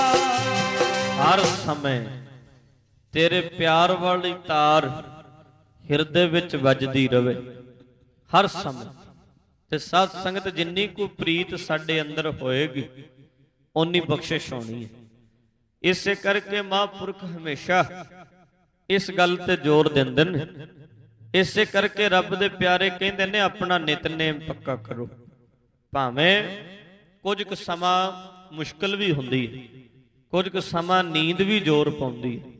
ਹਰ ਸਮੇਂ ਤੇਰੇ ਪਿਆਰ ਵਾਲੀ ਤਾਰ ਹਿਰਦੇ ਵਿੱਚ ਵੱਜਦੀ ਰਵੇ ਹਰ ਸਮੇਂ ਤੇ ਸਾਧ ਸੰਗਤ ਜਿੰਨੀ ਕੋ ਪ੍ਰੀਤ ਸਾਡੇ ਅੰਦਰ ਹੋਏਗੀ ਓਨੀ ਬਖਸ਼ਿਸ਼ ਹੋਣੀ ਹੈ ਇਸੇ ਕਰਕੇ ਮਹਾਂਪੁਰਖ ਹਮੇਸ਼ਾ ਇਸ ਗੱਲ ਤੇ ਜ਼ੋਰ ਦਿੰਦੇ ਨੇ ਇਸੇ ਕਰਕੇ ਰੱਬ ਦੇ ਪਿਆਰੇ ਕਹਿੰਦੇ ਨੇ ਆਪਣਾ ਨਿਤਨੇਮ ਪੱਕਾ ਕਰੋ ਭਾਵੇਂ ਕੁਝ ਕੁ ਸਮਾਂ ਮੁਸ਼ਕਲ ਵੀ ਹੁੰਦੀ ਹੈ ਕੁਝ ਕੁ ਸਮਾਂ ਨੀਂਦ ਵੀ ਜ਼ੋਰ ਪਾਉਂਦੀ ਹੈ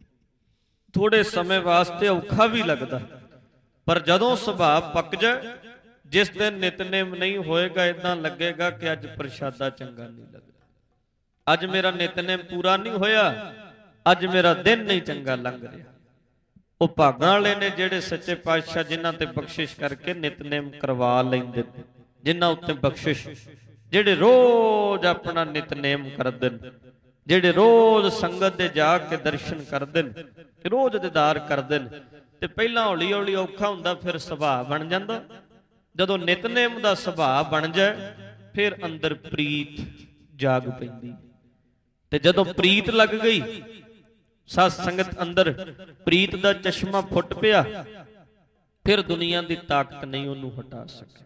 ਥੋੜੇ ਸਮੇਂ ਵਾਸਤੇ ਔਖਾ ਵੀ ਲੱਗਦਾ ਪਰ ਜਦੋਂ ਸੁਭਾਅ ਪੱਕ ਜਾਏ ਜਿਸ ਦਿਨ ਨਿਤਨੇਮ ਨਹੀਂ ਹੋਏਗਾ ਇਦਾਂ ਲੱਗੇਗਾ ਕਿ ਅੱਜ ਪ੍ਰਸ਼ਾਦਾ ਚੰਗਾ ਨਹੀਂ ਲੱਗਦਾ ਅੱਜ ਮੇਰਾ ਨਿਤਨੇਮ ਪੂਰਾ ਨਹੀਂ ਹੋਇਆ ਅੱਜ ਮੇਰਾ ਦਿਨ ਨਹੀਂ ਚੰਗਾ ਲੰਘ ਰਿਹਾ ਉਹ ਭਾਗਾਂ ਵਾਲੇ ਨੇ ਜਿਹੜੇ ਸੱਚੇ ਪਾਤਸ਼ਾਹ ਜਿਨ੍ਹਾਂ ਤੇ ਬਖਸ਼ਿਸ਼ ਕਰਕੇ ਨਿਤਨੇਮ ਕਰਵਾ ਲੈਂਦੇ ਨੇ ਜਿਨ੍ਹਾਂ ਉੱਤੇ ਬਖਸ਼ਿਸ਼ ਜਿਹੜੇ ਰੋਜ਼ ਆਪਣਾ ਨਿਤਨੇਮ ਕਰਦੇ ਨੇ ਜਿਹੜੇ ਰੋਜ਼ ਸੰਗਤ ਦੇ ਜਾ ਕੇ ਦਰਸ਼ਨ ਕਰਦੇ ਨੇ ਰੋਜ਼ ਦੀਦਾਰ ਕਰਦੇ ਨੇ ਤੇ ਪਹਿਲਾਂ ਹੌਲੀ ਹੌਲੀ ਔਖਾ ਹੁੰਦਾ ਫਿਰ ਸੁਭਾਅ ਬਣ ਜਾਂਦਾ ਜਦੋਂ ਨਿਤਨੇਮ ਦਾ ਸੁਭਾਅ ਬਣ ਜਾਏ ਫਿਰ ਅੰਦਰ ਪ੍ਰੀਤ ਜਾਗ ਪੈਂਦੀ ਤੇ ਜਦੋਂ ਪ੍ਰੀਤ ਲੱਗ ਗਈ ਸਾਧ ਸੰਗਤ ਅੰਦਰ ਪ੍ਰੀਤ ਦਾ ਚਸ਼ਮਾ ਫੁੱਟ ਪਿਆ ਫਿਰ ਦੁਨੀਆ ਦੀ ਤਾਕਤ ਨਹੀਂ ਉਹਨੂੰ ਹਟਾ ਸਕੇ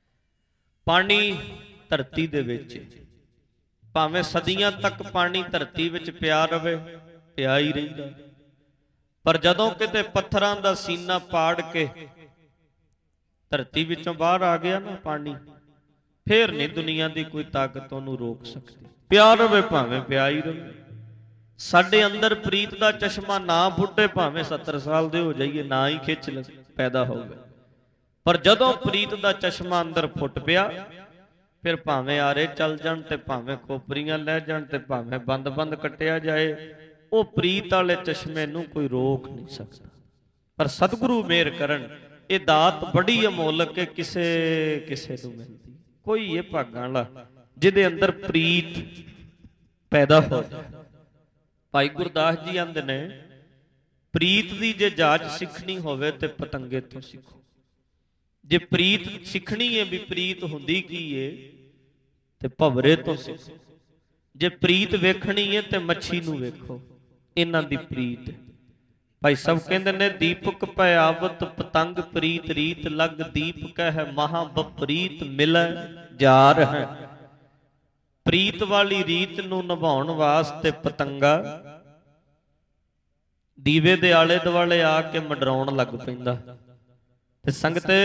ਪਾਣੀ ਧਰਤੀ ਦੇ ਵਿੱਚ ਭਾਵੇਂ ਸਦੀਆਂ ਤੱਕ ਪਾਣੀ ਧਰਤੀ ਵਿੱਚ ਪਿਆ ਰਵੇ ਪਿਆ ਹੀ ਰਹਿੰਦਾ ਪਰ ਜਦੋਂ ਕਿਤੇ ਪੱਥਰਾਂ ਦਾ ਸੀਨਾ ਪਾੜ ਕੇ ਧਰਤੀ ਵਿੱਚੋਂ ਬਾਹਰ ਆ ਗਿਆ ਨਾ ਪਾਣੀ ਫੇਰ ਨਹੀਂ ਦੁਨੀਆ ਦੀ ਕੋਈ ਤਾਕਤ ਉਹਨੂੰ ਰੋਕ ਸਕਦੀ ਪਿਆ ਰਵੇ ਭਾਵੇਂ ਪਿਆ ਹੀ ਰਵੇ ਸਾਡੇ ਅੰਦਰ ਪ੍ਰੀਤ ਦਾ ਚਸ਼ਮਾ ਨਾ ਫੁੱਟੇ ਭਾਵੇਂ ਸੱਤਰ ਸਾਲ ਦੇ ਹੋ ਜਾਈਏ ਨਾ ਹੀ ਖਿੱਚ ਪੈਦਾ ਹੋਵੇ ਪਰ ਜਦੋਂ ਪ੍ਰੀਤ ਦਾ ਚਸ਼ਮਾ ਅੰਦਰ ਫੁੱਟ ਪਿਆ ਫਿਰ ਭਾਵੇਂ ਆਰੇ ਚੱਲ ਜਾਣ ਤੇ ਭਾਵੇਂ ਖੋਪਰੀਆਂ ਲੈ ਜਾਣ ਤੇ ਭਾਵੇਂ ਬੰਦ ਬੰਦ ਕੱਟਿਆ ਜਾਏ ਉਹ ਪ੍ਰੀਤ ਵਾਲੇ ਚਸ਼ਮੇ ਨੂੰ ਕੋਈ ਰੋਕ ਨਹੀਂ ਸਕਦਾ ਪਰ ਸਤਿਗੁਰੂ ਮਿਹਰ ਕਰਨ ਇਹ ਦਾਤ ਬੜੀ ਅਮੋਲਕ ਹੈ ਕਿਸੇ ਕਿਸੇ ਨੂੰ ਮਿਲਦੀ ਕੋਈ ਇਹ ਭਾਗਾਂ ਵਾਲਾ ਜਿਹਦੇ ਅੰਦਰ ਪ੍ਰੀਤ ਪੈਦਾ ਹੋ ਜਾਏ ਭਾਈ ਗੁਰਦਾਸ ਜੀ ਆਂਦੇ ਨੇ ਪ੍ਰੀਤ ਦੀ ਜੇ ਜਾਚ ਸਿੱਖਣੀ ਹੋਵੇ ਤੇ ਪਤੰਗੇ ਤੋਂ ਸਿੱਖੋ। ਜੇ ਪ੍ਰੀਤ ਸਿੱਖਣੀ ਹੈ ਵੀ ਪ੍ਰੀਤ ਹੁੰਦੀ ਕੀ ਏ ਤੇ ਭਵਰੇ ਤੋਂ ਸਿੱਖੋ। ਜੇ ਪ੍ਰੀਤ ਵੇਖਣੀ ਹੈ ਤੇ ਮੱਛੀ ਨੂੰ ਵੇਖੋ, ਇਹਨਾਂ ਦੀ ਪ੍ਰੀਤ। ਭਾਈ ਸਾਹਿਬ ਕਹਿੰਦੇ ਨੇ ਦੀਪਕ ਭੈ ਆਵਤ ਪਤੰਗ ਪ੍ਰੀਤ ਰੀਤ ਲਗ ਦੀਪ ਕਹਿ ਮਹਾ ਬਪ੍ਰੀਤ ਮਿਲੈ ਜਾਰ ਹੈ। ਪ੍ਰੀਤ ਵਾਲੀ ਰੀਤ ਨੂੰ ਨਿਭਾਉਣ ਵਾਸਤੇ ਪਤੰਗਾ ਦੀਵੇ ਦੇ ਆਲੇ ਦੁਆਲੇ ਆ ਕੇ ਮੰਡਰਾਉਣ ਲੱਗ ਪੈਂਦਾ ਤੇ ਸੰਗਤੇ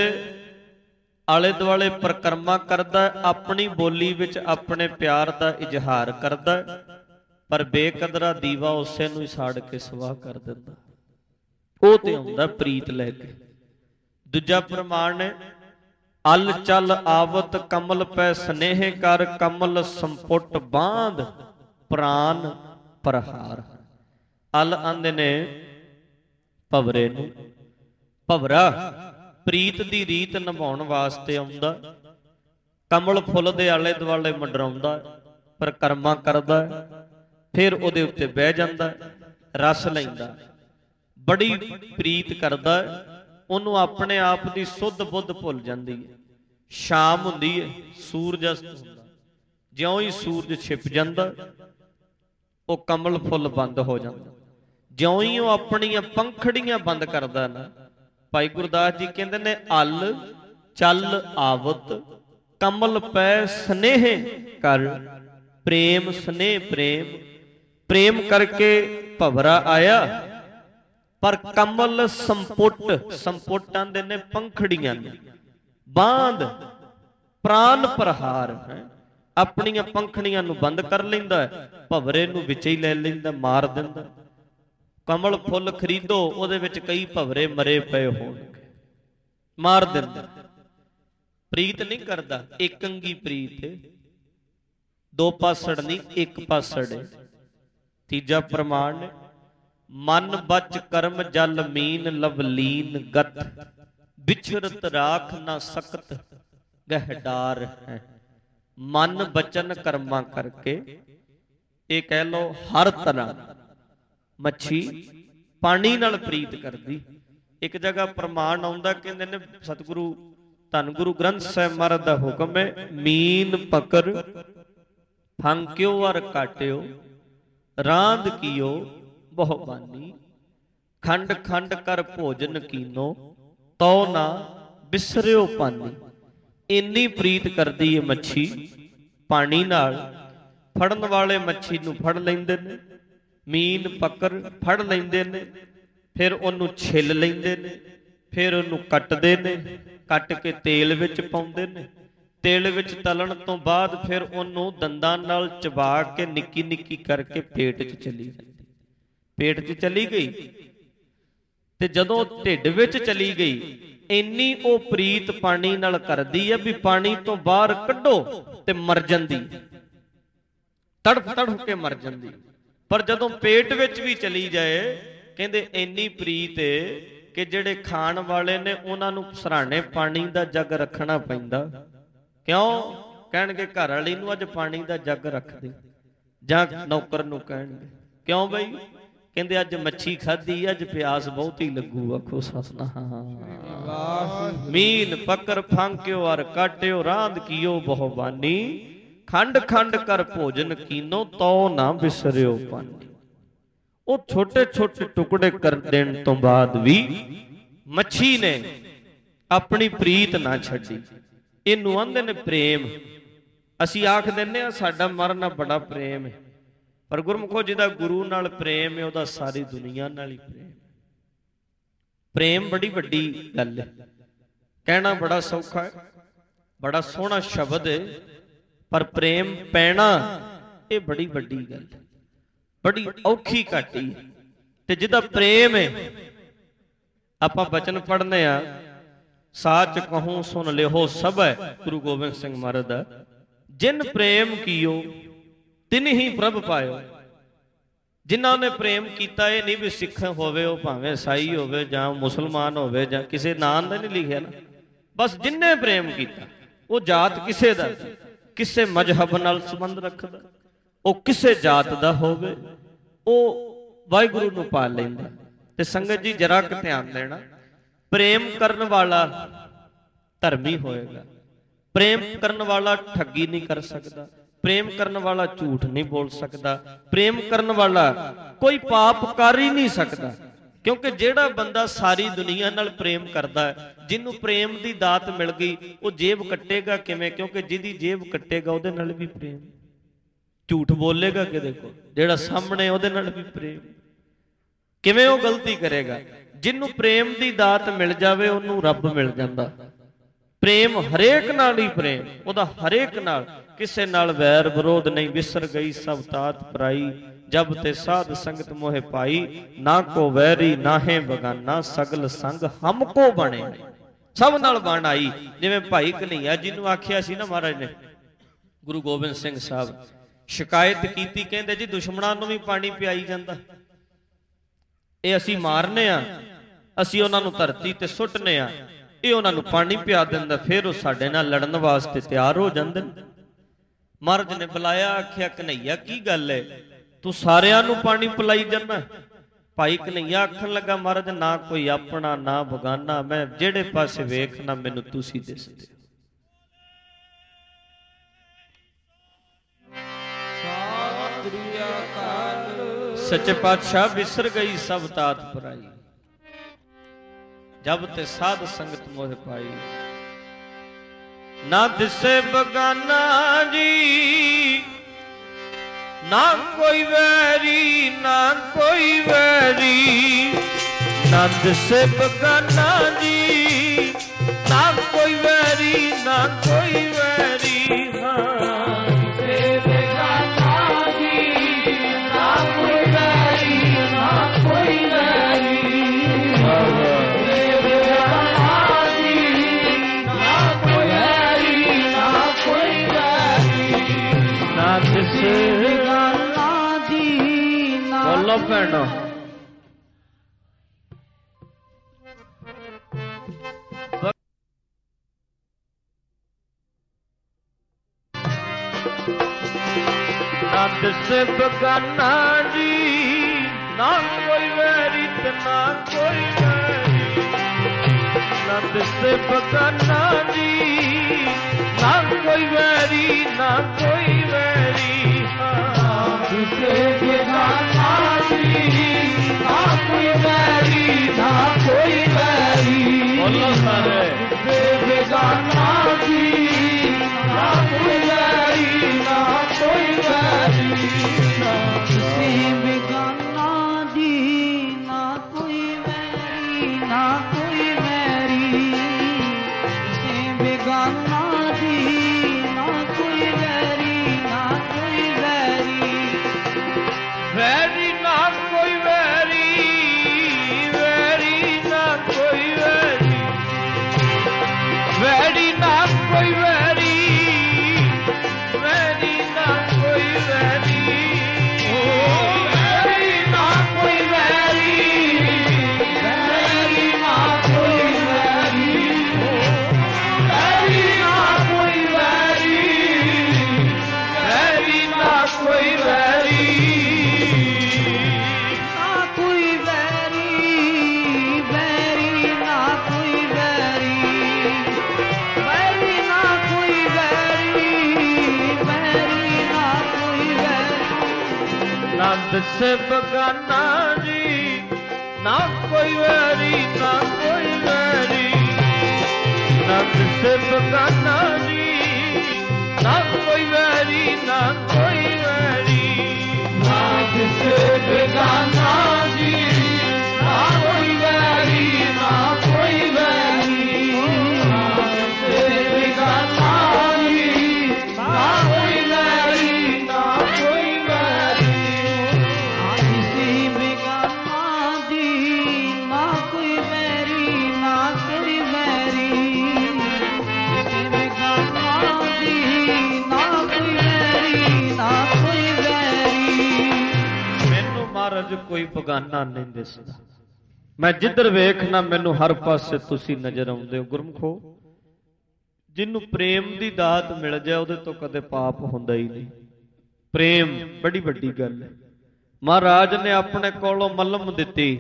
ਆਲੇ ਦੁਆਲੇ ਪਰਿਕਰਮਾ ਕਰਦਾ, ਆਪਣੀ ਬੋਲੀ ਵਿੱਚ ਆਪਣੇ ਪਿਆਰ ਦਾ ਇਜ਼ਹਾਰ ਕਰਦਾ, ਪਰ ਬੇਕਦਰਾ ਦੀਵਾ ਉਸੇ ਨੂੰ ਹੀ ਸਾੜ ਕੇ ਸਵਾਹ ਕਰ ਦਿੰਦਾ। ਉਹ ਤੇ ਆਉਂਦਾ ਪ੍ਰੀਤ ਲੈ ਕੇ। ਦੂਜਾ ਪ੍ਰਮਾਣ ਹੈ ਅਲ ਚਲ ਆਵਤ ਕਮਲ ਪੈ ਸਨੇਹ ਕਰ ਕਮਲ ਸੰਪੁੱਟ ਬਾਂਧ ਪ੍ਰਾਨ ਪ੍ਰਹਾਰ। ਅਲ ਆਂਦੇ ਨੇ ਭਵਰੇ ਨੂੰ। ਭਵਰਾ ਪ੍ਰੀਤ ਦੀ ਰੀਤ ਨਿਭਾਉਣ ਵਾਸਤੇ ਆਉਂਦਾ, ਕਮਲ ਫੁੱਲ ਦੇ ਆਲੇ ਦੁਆਲੇ ਮੰਡਰਾਉਂਦਾ, ਪਰਿਕਰਮਾ ਕਰਦਾ, ਫਿਰ ਉਹਦੇ ਉੱਤੇ ਬਹਿ ਜਾਂਦਾ, ਰਸ ਲੈਂਦਾ, ਬੜੀ ਪ੍ਰੀਤ ਕਰਦਾ। ਉਹਨੂੰ ਆਪਣੇ ਆਪ ਦੀ ਸੁੱਧ ਬੁੱਧ ਭੁੱਲ ਜਾਂਦੀ ਹੈ। ਸ਼ਾਮ ਹੁੰਦੀ ਹੈ, ਸੂਰਜ ਅਸਤ ਹੁੰਦਾ, ਜਿਉਂ ਹੀ ਸੂਰਜ ਛਿਪ ਜਾਂਦਾ ਉਹ ਕਮਲ ਫੁੱਲ ਬੰਦ ਹੋ ਜਾਂਦਾ। ਜਿਉਂ ਹੀ ਉਹ ਆਪਣੀਆਂ ਪੰਖੜੀਆਂ ਬੰਦ ਕਰਦਾ ਨਾ, ਭਾਈ ਗੁਰਦਾਸ ਜੀ ਕਹਿੰਦੇ ਨੇ ਅਲ ਚੱਲ ਆਵਤ ਕਮਲ ਪੈ ਸਨੇਹ ਕਰ। ਪ੍ਰੇਮ ਸਨੇਹ ਪ੍ਰੇਮ ਪ੍ਰੇਮ ਕਰਕੇ ਭਵਰਾ ਆਇਆ, ਪਰ ਕਮਲ ਸੰਪੁੱਟ ਸੰਪੁੱਟ ਆਂਦੇ ਨੇ ਪੰਖੜੀਆਂ ਨੇ, ਬਾਂਧ ਪ੍ਰਾਨ ਪ੍ਰਹਾਰ ਹੈ, ਆਪਣੀਆਂ ਪੰਖੜੀਆਂ ਨੂੰ ਬੰਦ ਕਰ ਲੈਂਦਾ, ਭਵਰੇ ਨੂੰ ਵਿੱਚ ਹੀ ਲੈ ਲੈਂਦਾ, ਮਾਰ ਦਿੰਦਾ। ਕਮਲ ਫੁੱਲ ਖਰੀਦੋ, ਉਹਦੇ ਵਿੱਚ ਕਈ ਭਵਰੇ ਮਰੇ ਪਏ ਹੋਣਗੇ, ਮਾਰ ਦਿੰਦਾ। ਪ੍ਰੀਤ ਨਹੀਂ ਕਰਦਾ, ਇੱਕ ਅੰਗੀ ਪ੍ਰੀਤ, ਦੋ ਪਾਸੜ ਨਹੀਂ ਇੱਕ ਪਾਸੜ ਹੈ। ਤੀਜਾ ਪ੍ਰਮਾਣ ਮਨ ਬਚ ਕਰਮ ਜਲ ਮੀਨ ਲਵਲੀਨ ਗਤ ਵਿਛਰਤ ਰਾਖ ਨਾ ਸਕਤ ਗਹਿਡਾਰ ਹੈ। ਮਨ ਬਚਨ ਕਰਮਾਂ ਕਰਕੇ, ਇਹ ਕਹਿ ਲੋ ਹਰ ਤਰ੍ਹਾਂ ਮੱਛੀ ਪਾਣੀ ਨਾਲ ਪ੍ਰੀਤ ਕਰਦੀ। ਇੱਕ ਜਗ੍ਹਾ ਪ੍ਰਮਾਣ ਆਉਂਦਾ, ਕਹਿੰਦੇ ਨੇ ਸਤਿਗੁਰੂ ਧੰਨ ਗੁਰੂ ਗ੍ਰੰਥ ਸਾਹਿਬ ਮਹਾਰਾਜ ਦਾ ਹੁਕਮ ਹੈ ਮੀਨ ਪਕਰ ਫੰਕਿਓ ਅਰ ਕਾਟਿਓ ਰਾਂਦ ਕੀਓ ਬਹੁ ਬਾਨੀ ਖੰਡ ਖੰਡ ਕਰ ਭੋਜਨ ਕੀਨੋ ਤਉ ਨਾ ਬਿਸਰਿਓ ਪਾਨੀ। ਇੰਨੀ ਪ੍ਰੀਤ ਕਰਦੀ ਹੈ ਮੱਛੀ ਪਾਣੀ ਨਾਲ। ਫੜਨ ਵਾਲੇ ਮੱਛੀ ਨੂੰ ਫੜ ਲੈਂਦੇ ਨੇ, ਮੀਨ ਪਕਰ ਫੜ ਲੈਂਦੇ ਨੇ, ਫਿਰ ਉਹਨੂੰ ਛਿੱਲ ਲੈਂਦੇ ਨੇ, ਫਿਰ ਉਹਨੂੰ ਕੱਟਦੇ ਨੇ, ਕੱਟ ਕੇ ਤੇਲ ਵਿੱਚ ਪਾਉਂਦੇ ਨੇ, ਤੇਲ ਵਿੱਚ ਤਲਣ ਤੋਂ ਬਾਅਦ ਫਿਰ ਉਹਨੂੰ ਦੰਦਾਂ ਨਾਲ ਚਬਾ ਕੇ ਨਿੱਕੀ ਨਿੱਕੀ ਕਰਕੇ ਪੇਟ 'ਚ ਚਲੀ ਜਾਂਦੀ। ਪੇਟ 'ਚ ਚਲੀ ਗਈ ਤੇ ਜਦੋਂ ਢਿੱਡ ਵਿੱਚ ਚਲੀ ਗਈ, ਇੰਨੀ ਉਹ ਪ੍ਰੀਤ ਪਾਣੀ ਨਾਲ ਕਰਦੀ ਹੈ ਵੀ ਪਾਣੀ ਤੋਂ ਬਾਹਰ ਕੱਢੋ ਤੇ ਮਰ ਜਾਂਦੀ, ਤੜਫ ਤੜਫ ਕੇ ਮਰ ਜਾਂਦੀ। ਪਰ ਜਦੋਂ ਪੇਟ ਵਿੱਚ ਵੀ ਚਲੀ ਜਾਏ, ਕਹਿੰਦੇ ਇੰਨੀ ਪ੍ਰੀਤ ਏ ਕਿ ਜਿਹੜੇ ਖਾਣ ਵਾਲੇ ਨੇ ਉਹਨਾਂ ਨੂੰ ਸਰਾਣੇ ਪਾਣੀ ਦਾ ਜੱਗ ਰੱਖਣਾ ਪੈਂਦਾ। ਕਿਉਂ? ਕਹਿਣਗੇ ਘਰ ਵਾਲੀ ਨੂੰ ਅੱਜ ਪਾਣੀ ਦਾ ਜੱਗ ਰੱਖ ਦੇ, ਜਾਂ ਨੌਕਰ ਨੂੰ ਕਹਿਣਗੇ ਕਿਉਂ ਬਈ? ਕਹਿੰਦੇ ਅੱਜ ਮੱਛੀ ਖਾਧੀ, ਅੱਜ ਪਿਆਸ ਬਹੁਤੀ ਲੱਗੂ। ਆਖੋ ਸਤਿਨਾਮ। ਮੀਨ ਪਕਰ ਫਾਂਕਿਓ ਅਰ ਕਾਟਿਓ ਰਾਂਦ ਕੀਓ ਬਹੁ ਬਾਨੀ ਖੰਡ ਖੰਡ ਕਰ ਭੋਜਨ ਕੀਨੋ ਤਉ ਨਾ ਬਿਸਰਿਓ ਪਾਨੀ। ਉਹ ਛੋਟੇ ਛੋਟੇ ਟੁਕੜੇ ਕਰ ਦੇਣ ਤੋਂ ਬਾਅਦ ਵੀ ਮੱਛੀ ਨੇ ਆਪਣੀ ਪ੍ਰੀਤ ਨਾ ਛੱਡੀ। ਇਹਨੂੰ ਆਂਦੇ ਨੇ ਪ੍ਰੇਮ। ਅਸੀਂ ਆਖ ਦਿੰਦੇ ਆ ਸਾਡਾ ਮਰਨਾ ਬੜਾ ਪ੍ਰੇਮ ਹੈ, ਪਰ ਗੁਰਮੁਖੋ ਜਿਹਦਾ ਗੁਰੂ ਨਾਲ ਪ੍ਰੇਮ ਹੈ ਉਹਦਾ ਸਾਰੀ ਦੁਨੀਆ ਨਾਲ ਹੀ ਪ੍ਰੇਮ। ਪ੍ਰੇਮ ਬੜੀ ਵੱਡੀ ਗੱਲ ਹੈ, ਕਹਿਣਾ ਬੜਾ ਸੌਖਾ ਹੈ, ਬੜਾ ਸੋਹਣਾ ਸ਼ਬਦ ਹੈ, ਪਰ ਪ੍ਰੇਮ ਪੈਣਾ ਇਹ ਬੜੀ ਵੱਡੀ ਗੱਲ ਹੈ, ਬੜੀ ਔਖੀ ਘਾਟੀ। ਤੇ ਜਿਹਦਾ ਪ੍ਰੇਮ ਹੈ, ਆਪਾਂ ਬਚਨ ਪੜ੍ਹਨੇ ਆ ਸਾਚ ਕਹੂੰ ਸੁਣ ਲਿਓ ਸਭੈ, ਗੁਰੂ ਗੋਬਿੰਦ ਸਿੰਘ ਮਹਾਰਾਜ ਦਾ, ਜਿਨ ਪ੍ਰੇਮ ਕੀਓ ਤਿਨ ਹੀ ਪ੍ਰਭ ਪਾਇਓ। ਜਿਨ੍ਹਾਂ ਨੇ ਪ੍ਰੇਮ ਕੀਤਾ, ਇਹ ਨਹੀਂ ਵੀ ਸਿੱਖ ਹੋਵੇ, ਉਹ ਭਾਵੇਂ ਈਸਾਈ ਹੋਵੇ ਜਾਂ ਮੁਸਲਮਾਨ ਹੋਵੇ ਜਾਂ ਕਿਸੇ ਨਾਂ ਦਾ ਨਹੀਂ ਲਿਖਿਆ ਨਾ, ਬਸ ਜਿਨਨੇ ਪ੍ਰੇਮ ਕੀਤਾ, ਉਹ ਜਾਤ ਕਿਸੇ ਦਾ, ਕਿਸੇ ਮਜ਼ਹਬ ਨਾਲ ਸੰਬੰਧ ਰੱਖਦਾ, ਉਹ ਕਿਸੇ ਜਾਤ ਦਾ ਹੋਵੇ, ਉਹ ਵਾਹਿਗੁਰੂ ਨੂੰ ਪਾ ਲੈਂਦਾ। ਤੇ ਸੰਗਤ ਜੀ ਜਰਾ ਕੁ ਧਿਆਨ ਦੇਣਾ, ਪ੍ਰੇਮ ਕਰਨ ਵਾਲਾ ਧਰਮੀ ਹੋਏਗਾ, ਪ੍ਰੇਮ ਕਰਨ ਵਾਲਾ ਠੱਗੀ ਨਹੀਂ ਕਰ ਸਕਦਾ, ਪ੍ਰੇਮ ਕਰਨ ਵਾਲਾ ਝੂਠ ਨਹੀਂ ਬੋਲ ਸਕਦਾ, ਪ੍ਰੇਮ ਕਰਨ ਵਾਲਾ ਕੋਈ ਪਾਪ ਕਰ ਹੀ ਨਹੀਂ ਸਕਦਾ। ਕਿਉਂਕਿ ਜਿਹੜਾ ਬੰਦਾ ਸਾਰੀ ਦੁਨੀਆ ਨਾਲ ਪ੍ਰੇਮ ਕਰਦਾ ਹੈ, ਜਿਹਨੂੰ ਪ੍ਰੇਮ ਦੀ ਦਾਤ ਮਿਲ ਗਈ, ਉਹ ਜੇਬ ਕੱਟੇਗਾ ਕਿਵੇਂ? ਕਿਉਂਕਿ ਜਿਹਦੀ ਜੇਬ ਕੱਟੇਗਾ ਉਹਦੇ ਨਾਲ ਵੀ ਪ੍ਰੇਮ। ਝੂਠ ਬੋਲੇਗਾ ਕਿਹਦੇ ਕੋਲ? ਜਿਹੜਾ ਸਾਹਮਣੇ, ਉਹਦੇ ਨਾਲ ਵੀ ਪ੍ਰੇਮ। ਕਿਵੇਂ ਉਹ ਗਲਤੀ ਕਰੇਗਾ? ਜਿਹਨੂੰ ਪ੍ਰੇਮ ਦੀ ਦਾਤ ਮਿਲ ਜਾਵੇ ਉਹਨੂੰ ਰੱਬ ਮਿਲ ਜਾਂਦਾ। ਪ੍ਰੇਮ ਹਰੇਕ ਨਾਲ ਹੀ ਪ੍ਰੇਮ, ਉਹਦਾ ਹਰੇਕ ਨਾਲ, ਕਿਸੇ ਨਾਲ ਵੈਰ ਵਿਰੋਧ ਨਹੀਂ। ਵਿਸਰ ਗਈ ਸਭ ਤਾਤ ਪਰਾਈ, ਜਬ ਤੇ ਸਾਧ ਸੰਗਤ ਮੋਹਿ ਪਾਈ, ਨਾ ਕੋ ਵੈਰੀ ਨਾਹੇ ਬਗਾਨਾ, ਸਗਲ ਸੰਗ ਹਮ ਕੋ ਬਣੇ। ਸਭ ਨਾਲ ਬਣ ਆਈ। ਜਿਵੇਂ ਭਾਈ ਕਨ੍ਹਈਆ ਜੀ ਨੂੰ ਆਖਿਆ ਸੀ ਨਾ ਮਹਾਰਾਜ ਨੇ, ਗੁਰੂ ਗੋਬਿੰਦ ਸਿੰਘ ਸਾਹਿਬ ਸ਼ਿਕਾਇਤ ਕੀਤੀ, ਕਹਿੰਦੇ ਜੀ ਦੁਸ਼ਮਣਾਂ ਨੂੰ ਵੀ ਪਾਣੀ ਪਿਆਈ ਜਾਂਦਾ, ਇਹ ਅਸੀਂ ਮਾਰਨੇ ਆ, ਅਸੀਂ ਉਹਨਾਂ ਨੂੰ ਧਰਤੀ ਤੇ ਸੁੱਟਨੇ ਆ, ਇਹ ਉਹਨਾਂ ਨੂੰ ਪਾਣੀ ਪਿਆ ਦਿੰਦਾ, ਫਿਰ ਉਹ ਸਾਡੇ ਨਾਲ ਲੜਨ ਵਾਸਤੇ ਤਿਆਰ ਹੋ ਜਾਂਦੇ ਨੇ। ਮਹਾਰਾਜ ਨੇ ਬੁਲਾਇਆ, ਆਖਿਆ ਕਨ੍ਹਈਆ ਕੀ ਗੱਲ ਹੈ, ਤੂੰ ਸਾਰਿਆਂ ਨੂੰ ਪਾਣੀ ਪਿਲਾਈ ਜਾਂਦਾ? ਭਾਈ ਕਨ੍ਹਈਆ ਆਖਣ ਲੱਗਾ, ਮਹਾਰਾਜ ਨਾ ਕੋਈ ਆਪਣਾ ਨਾ ਬਗਾਨਾ, ਮੈਂ ਜਿਹੜੇ ਪਾਸੇ ਵੇਖਣਾ ਮੈਨੂੰ ਤੁਸੀਂ ਦਿਸਦੇ ਹੋ। ਸੱਚੇ ਪਾਤਸ਼ਾਹ ਵਿਸਰ ਗਈ ਸਭ ਤਾਤ ਪਰਾਈ, ਜਬ ਤੇ ਸਾਧ ਸੰਗਤ ਮੋਹਿ ਪਾਈ, ਨਾ ਦਿਸੇ ਬਗਾਨਾ ਜੀ, ਨਾ ਕੋਈ ਵੈਰੀ ਨਾ ਕੋਈ ਵੈਰੀ, ਨਾ ਦਿਸੇ ਬਗਾਨਾ ਜੀ, ਨਾ ਕੋਈ ਵੈਰੀ ਨਾ ਕੋਈ ਵੈਰੀ। ਹਾਂ ਦਿਸੇ ਬਗਾਨਾ ਜੀ, ਨਾ ਕੋਈ ਵੈਰੀ ਨਾ ਕੋਈ ਵੈਰੀ, ਦਿਸੇ ਬਗਾਨਾ ਜੀ, ਨਾ ਕੋਈ ਵੈਰੀ ਨਾ ਕੋਈ ਵੈਰੀ, ਨਾ ਦਿਸੇ ਬੋਲੋ ਭੈਣੋ। ਨਾ ਦਿਸੇ ਬਗਾਨਾ ਜੀ, ਨਾ ਕੋਈ ਵੈਰੀ ਤੇ ਨਾ ਕੋਈ ਵੈਰੀ, ਨਾ ਦਿਸੇ ਬਗਾਨਾ ਜੀ, ਨਾ ਕੋਈ ਵੈਰੀ ਨਾ ਕੋਈ ਵੈਰੀ। ਹਾਂ ਦਿਸੇ ਬਗਾਨਾ ਜੀ, ਨਾ ਕੋਈ ਵੈਰੀ ਨਾ ਕੋਈ ਵੈਰੀ। ਬੋਲੋ ਸਾਰੇ। ਦਿਸੇ ਬਗਾਨਾ ਜੀ, ਨਾ ਕੋਈ ਵੈਰੀ ਨਾ ਕੋਈ ਵੈਰੀ, ਦਿਸੇ ਬਗਾਨਾ ਜੀ, ਨਾ ਕੋਈ ਵੈਰੀ ਨਾ ਕੋਈ ਵੈਰੀ, ਦਿਸੇ ਬਗਾਨਾ ਜੀ, ਨਾ ਕੋਈ ਵੈਰੀ ਨਾ ਕੋਈ ਵੈਰੀ, ਵੈਰੀ ਨਾ ਕੋਈ ਵੈਰੀ, ਵੈਰੀ ਨਾ ਕੋਈ ਵੈਰੀ, ਵੈਰੀ ਨਾ ਕੋਈ ਵੈਰੀ, ਵੈਰੀ ਨਾ ਕੋਈ ਵੈਰੀ, ਓ ਵੈਰੀ ਨਾ ਕੋਈ ਵੈਰੀ, ਵੈਰੀ ਨਾ ਕੋਈ ਵੈਰੀ, ਵੈਰੀ ਨਾ ਕੋਈ ਵੈਰੀ, ਵੈਰੀ ਨਾ ਕੋਈ ਵੈਰੀ, ਨਾ ਕੋਈ ਵੈਰੀ, ਵੈਰੀ ਨਾ ਕੋਈ ਵੈਰੀ, ਵੈਰੀ ਨਾ ਕੋਈ ਵੈਰੀ, ਵੈਰੀ ਨਾ ਕੋਈ ਵੈਰੀ। ਨਾ ਦਿਸੇ ਬਗਾਨਾ ਜੀ, ਨਾ ਕੋਈ ਵੈਰੀ ਨਾ ਕੋਈ ਵੈਰੀ, ਨਾ ਦਿਸੇ ਬਗਾਨਾ ਜੀ, ਨਾ ਕੋਈ ਵੈਰੀ ਨਾ ਕੋਈ ਵੈਰੀ, ਨਾ ਦਿਸੇ ਬਗਾਨਾ ਜੀ, ਨਾ ਕੋਈ ਵੈਰੀ ਨਾ ਕੋਈ ਵੈਰੀ, ਨਾ ਦਿਸੇ ਬਗਾਨਾ ਜੀ, ਨਾ ਕੋਈ ਵੈਰੀ ਨਾ ਕੋਈ ਵੈਰੀ। ਦਿਸੇ ਬਗਾਨਾ ਜੀ, ਨਾ ਕੋਈ ਵੈਰੀ ਨਾ ਕੋਈ ਵੈਰੀ, ਦਿਸੇ ਬਗਾਨਾ ਜੀ, ਨਾ ਕੋਈ ਵੈਰੀ ਨਾ ਕੋਈ ਵੈਰੀ। ਮੈਨੂੰ ਮਹਾਰਾਜ ਕੋਈ ਬਗਾਨਾ ਨਹੀਂ ਦਿਸਦਾ, ਮੈਂ ਜਿੱਧਰ ਵੇਖਣਾ ਮੈਨੂੰ ਹਰ ਪਾਸੇ ਤੁਸੀਂ ਨਜ਼ਰ ਆਉਂਦੇ ਹੋ। ਗੁਰਮਖੋ, ਜਿਹਨੂੰ ਪ੍ਰੇਮ ਦੀ ਦਾਤ ਮਿਲ ਜਾਏ ਉਹਦੇ ਤੋਂ ਕਦੇ ਪਾਪ ਹੁੰਦਾ ਹੀ ਨਹੀਂ। ਪ੍ਰੇਮ ਬੜੀ ਵੱਡੀ ਗੱਲ ਹੈ। ਮਹਾਰਾਜ ਨੇ ਆਪਣੇ ਕੋਲੋਂ ਮੱਲਮ ਦਿੱਤੀ।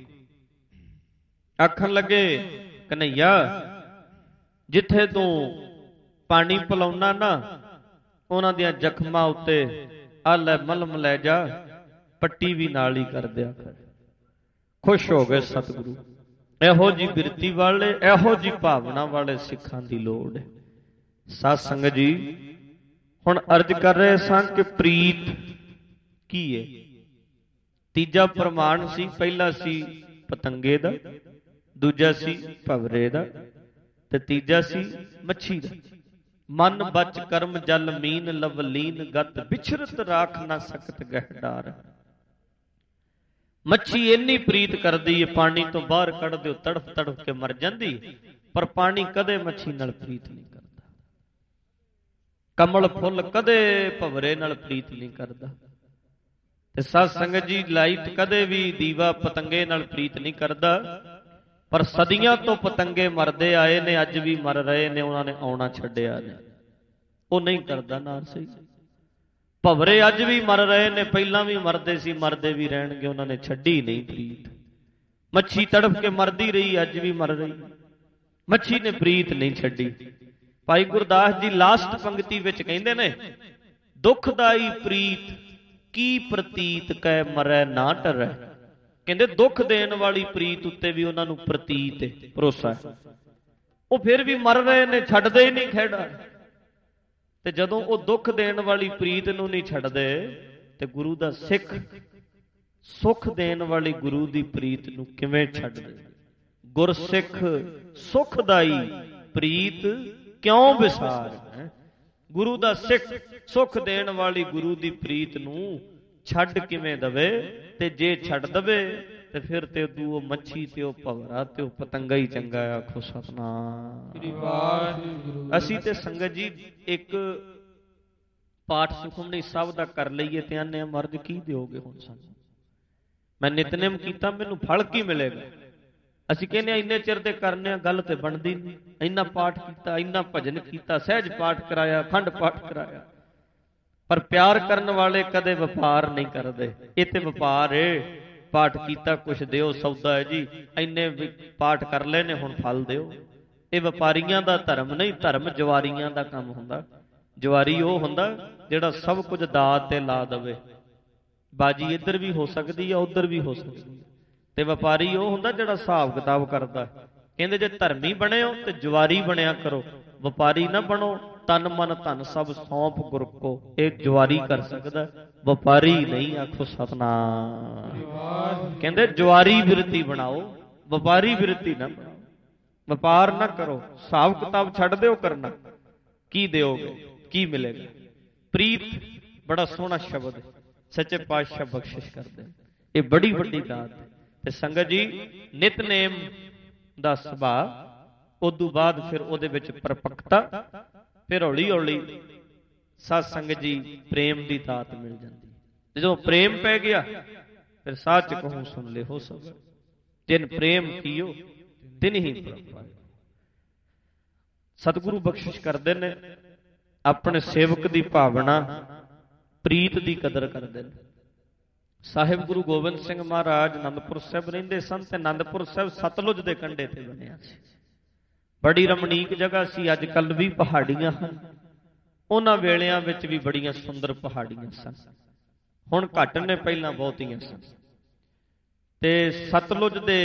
ਆਖਣ ਲੱਗੇ ਕਨਈਆ ਜਿੱਥੇ ਤੂੰ ਪਾਣੀ ਪਿਲਾਉਣਾ ਨਾ ਉਹਨਾਂ ਦੀਆਂ ਜ਼ਖਮਾਂ ਉੱਤੇ ਆ ਲੈ ਮੱਲਮ ਲੈ ਜਾ, ਪੱਟੀ ਵੀ ਨਾਲ ਹੀ ਕਰ ਦਿਆ ਕਰ। ਖੁਸ਼ ਹੋ ਗਏ ਸਤਿਗੁਰੂ। ਇਹੋ ਜੀ ਬਿਰਤੀ ਵਾਲੇ, ਇਹੋ ਜੀ ਭਾਵਨਾ ਵਾਲੇ ਸਿੱਖਾਂ ਦੀ ਲੋੜ ਹੈ। ਸਾਧ ਸੰਗਤ ਜੀ ਹੁਣ ਅਰਜ਼ ਕਰ ਰਹੇ ਸਾਂ ਕਿ ਪ੍ਰੀਤ ਕੀ ਹੈ। ਤੀਜਾ ਪ੍ਰਮਾਣ ਸੀ, ਪਹਿਲਾ ਸੀ ਪਤੰਗੇ ਦਾ, ਦੂਜਾ ਸੀ ਭਵਰੇ ਦਾ, ਤੇ ਤੀਜਾ ਸੀ ਮੱਛੀ ਦਾ। ਮਨ ਬਚ ਕਰਮ ਜਲ ਮੀਨ ਲਵਲੀਨ ਗਤ, ਵਿਛਰਤ ਰਾਖ ਨਾ ਸਕਤ ਗਹਿ ਡਾਰ। ਮੱਛੀ ਇੰਨੀ ਪ੍ਰੀਤ ਕਰਦੀ ਹੈ, ਪਾਣੀ ਤੋਂ ਬਾਹਰ ਕੱਢ ਦਿਓ ਤੜਫ ਤੜਫ ਕੇ ਮਰ ਜਾਂਦੀ, ਪਰ ਪਾਣੀ ਕਦੇ ਮੱਛੀ ਨਾਲ ਪ੍ਰੀਤ ਨਹੀਂ ਕਰਦਾ। ਕਮਲ ਫੁੱਲ ਕਦੇ ਭਵਰੇ ਨਾਲ ਪ੍ਰੀਤ ਨਹੀਂ ਕਰਦਾ। ਤੇ ਸਾਧ ਸੰਗਤ ਜੀ ਲਾਈਟ ਕਦੇ ਵੀ ਦੀਵਾ ਪਤੰਗੇ ਨਾਲ ਪ੍ਰੀਤ ਨਹੀਂ ਕਰਦਾ, ਪਰ ਸਦੀਆਂ ਤੋਂ ਪਤੰਗੇ ਮਰਦੇ ਆਏ ਨੇ, ਅੱਜ ਵੀ ਮਰ ਰਹੇ ਨੇ, ਉਹਨਾਂ ਨੇ ਆਉਣਾ ਛੱਡਿਆ ਨੇ। ਉਹ ਨਹੀਂ ਕਰਦਾ ਨਾਰ ਸਹੀ। ਭਵਰੇ ਅੱਜ ਵੀ ਮਰ ਰਹੇ ਨੇ, ਪਹਿਲਾਂ ਵੀ ਮਰਦੇ ਸੀ, ਮਰਦੇ ਵੀ ਰਹਿਣਗੇ, ਉਹਨਾਂ ਨੇ ਛੱਡੀ ਨਹੀਂ ਪ੍ਰੀਤ। ਮੱਛੀ ਤੜਫ ਕੇ ਮਰਦੀ ਰਹੀ, ਅੱਜ ਵੀ ਮਰ ਰਹੀ, ਮੱਛੀ ਨੇ ਪ੍ਰੀਤ ਨਹੀਂ ਛੱਡੀ। ਭਾਈ ਗੁਰਦਾਸ ਜੀ ਲਾਸਟ ਪੰਕਤੀ ਵਿੱਚ ਕਹਿੰਦੇ ਨੇ, ਦੁਖਦਾਈ ਪ੍ਰੀਤ ਕੀ ਪ੍ਰਤੀਤ ਕਹਿ ਮਰੈ ਨਾ ਟਰੈ। ਕਹਿੰਦੇ ਦੁੱਖ ਦੇਣ ਵਾਲੀ ਪ੍ਰੀਤ ਉੱਤੇ ਵੀ ਉਹਨਾਂ ਨੂੰ ਪ੍ਰਤੀਤ ਹੈ, ਭਰੋਸਾ ਹੈ। ਉਹ ਫਿਰ ਵੀ ਮਰ ਰਹੇ ਨੇ, ਛੱਡਦੇ ਹੀ ਨਹੀਂ ਖਹਿੜਾ। ਤੇ ਜਦੋਂ ਉਹ ਦੁੱਖ ਦੇਣ ਵਾਲੀ ਪ੍ਰੀਤ ਨੂੰ ਨਹੀਂ ਛੱਡਦੇ, ਤੇ ਗੁਰੂ ਦਾ ਸਿੱਖ ਸੁਖ ਦੇਣ ਵਾਲੀ ਗੁਰੂ ਦੀ ਪ੍ਰੀਤ ਨੂੰ ਕਿਵੇਂ ਛੱਡਦੇ? ਗੁਰਸਿੱਖ ਸੁਖਦਾਈ ਪ੍ਰੀਤ ਕਿਉਂ ਵਿਸਾਰ। ਗੁਰੂ ਦਾ ਸਿੱਖ ਸੁਖ ਦੇਣ ਵਾਲੀ ਗੁਰੂ ਦੀ ਪ੍ਰੀਤ ਨੂੰ ਛੱਡ ਕਿਵੇਂ ਦਵੇ? ਤੇ ਜੇ ਛੱਡ ਦਵੇ ਤੇ ਫਿਰ ਤੇ ਤੂੰ ਉਹ ਮੱਛੀ ਤੇ ਉਹ ਭਵਰਾ ਤੇ ਉਹ ਪਤੰਗਾ ਹੀ ਚੰਗਾ। ਆਖੋ ਸਤਨਾਮ। ਅਸੀਂ ਤੇ ਸੰਗਤ ਜੀ ਇੱਕ ਪਾਠ ਸੁਖਮਨੀ ਸਾਹਿਬ ਦਾ ਕਰ ਲਈਏ ਤੇ ਆਨੇ ਮਰਦ ਕੀ ਦਿਓਗੇ ਹੁਣ ਸਾਨੂੰ? ਮੈਂ ਨਿਤਨੇਮ ਕੀਤਾ, ਮੈਨੂੰ ਫਲ ਕੀ ਮਿਲੇਗਾ? ਅਸੀਂ ਕਹਿੰਦੇ ਆ ਇੰਨੇ ਚਿਰ ਦੇ ਕਰਨੇ ਆ, ਗੱਲ ਤੇ ਬਣਦੀ ਨਹੀਂ। ਇੰਨਾ ਪਾਠ ਕੀਤਾ, ਇੰਨਾ ਭਜਨ ਕੀਤਾ, ਸਹਿਜ ਪਾਠ ਕਰਾਇਆ, ਅਖੰਡ ਪਾਠ ਕਰਾਇਆ, ਪਰ ਪਿਆਰ ਕਰਨ ਵਾਲੇ ਕਦੇ ਵਪਾਰ ਨਹੀਂ ਕਰਦੇ। ਇਹ ਤੇ ਵਪਾਰ ਏ। ਪਾਠ ਕੀਤਾ ਕੁਛ ਦਿਓ, ਸੌਦਾ ਹੈ ਜੀ, ਇੰਨੇ ਪਾਠ ਕਰ ਲਏ ਨੇ ਹੁਣ ਫਲ ਦਿਓ। ਇਹ ਵਪਾਰੀਆਂ ਦਾ ਧਰਮ ਨਹੀਂ, ਧਰਮ ਜਵਾਰੀਆਂ ਦਾ ਕੰਮ ਹੁੰਦਾ। ਜਵਾਰੀ ਉਹ ਹੁੰਦਾ ਜਿਹੜਾ ਸਭ ਕੁਝ ਦਾਤ ਤੇ ਲਾ ਦਵੇ। ਬਾਜੀ ਇੱਧਰ ਵੀ ਹੋ ਸਕਦੀ ਆ, ਉੱਧਰ ਵੀ ਹੋ ਸਕਦੀ ਹੈ। ਤੇ ਵਪਾਰੀ ਉਹ ਹੁੰਦਾ ਜਿਹੜਾ ਹਿਸਾਬ ਕਿਤਾਬ ਕਰਦਾ। ਕਹਿੰਦੇ ਜੇ ਧਰਮੀ ਬਣੇ ਹੋ ਤੇ ਜਵਾਰੀ ਬਣਿਆ ਕਰੋ, ਵਪਾਰੀ ਨਾ ਬਣੋ। ਤਨ ਮਨ ਧਨ ਸਭ ਸੌਂਪ ਗੁਰ ਕੋ, ਇਹ ਜਵਾਰੀ ਕਰ ਸਕਦਾ, ਵਪਾਰੀ ਨਹੀਂ। ਆਖੋ ਸਤਨਾਮ। ਕਹਿੰਦੇ ਜਵਾਰੀ ਬਿਰਤੀ ਬਣਾਓ, ਵਪਾਰੀ ਬਿਰਤੀ ਨਾ ਬਣਾਓ। ਵਪਾਰ ਨਾ ਕਰੋ, ਹਿਸਾਬ ਕਿਤਾਬ ਛੱਡ ਦਿਓ ਕਰਨਾ। ਕੀ ਦਿਓਗੇ, ਕੀ ਮਿਲੇਗਾ? ਪ੍ਰੀਤ ਬੜਾ ਸੋਹਣਾ ਸ਼ਬਦ ਹੈ, ਸੱਚੇ ਪਾਤਸ਼ਾਹ ਬਖਸ਼ਿਸ਼ ਕਰਦੇ। ਇਹ ਬੜੀ ਵੱਡੀ ਦਾਤ ਹੈ। ਤੇ ਸੰਗਤ ਜੀ ਨਿਤਨੇਮ ਦਾ ਸੁਭਾਅ, ਉਦੋਂ ਬਾਅਦ ਫਿਰ ਉਹਦੇ ਵਿੱਚ ਪਰਪੱਕਤਾ, ਫਿਰ ਹੌਲੀ ਹੌਲੀ ਸਾਧ ਸੰਗਤ ਜੀ ਪ੍ਰੇਮ ਦੀ ਦਾਤ ਮਿਲ ਜਾਂਦੀ। ਜਦੋਂ ਪ੍ਰੇਮ ਪੈ ਗਿਆ ਫਿਰ ਸਾਧ ਚ ਕਹੂੰ ਸੁਣ ਲੈ ਹੋ ਸਭ, ਜਿਨ ਪ੍ਰੇਮ ਕੀਓ ਤਿਨ ਹੀ ਪ੍ਰਭ ਪਾਇਓ। ਸਤਿਗੁਰੂ ਬਖਸ਼ਿਸ਼ ਕਰਦੇ ਨੇ, ਆਪਣੇ ਸੇਵਕ ਦੀ ਭਾਵਨਾ ਪ੍ਰੀਤ ਦੀ ਕਦਰ ਕਰਦੇ ਨੇ। ਸਾਹਿਬ ਗੁਰੂ ਗੋਬਿੰਦ ਸਿੰਘ ਮਹਾਰਾਜ ਆਨੰਦਪੁਰ ਸਾਹਿਬ ਰਹਿੰਦੇ ਸਨ, ਤੇ ਆਨੰਦਪੁਰ ਸਾਹਿਬ ਸਤਲੁਜ ਦੇ ਕੰਢੇ ਤੇ ਬਣਿਆ ਸੀ। ਬੜੀ ਰਮਣੀਕ ਜਗ੍ਹਾ ਸੀ। ਅੱਜ ਕੱਲ ਵੀ ਪਹਾੜੀਆਂ ਹਨ, ਉਹਨਾਂ ਵੇਲਿਆਂ ਵਿੱਚ ਵੀ ਬੜੀਆਂ ਸੁੰਦਰ ਪਹਾੜੀਆਂ ਸਨ। ਹੁਣ ਘੱਟ ਨੇ, ਪਹਿਲਾਂ ਬਹੁਤੀਆਂ ਸਨ। ਤੇ ਸਤਲੁਜ ਦੇ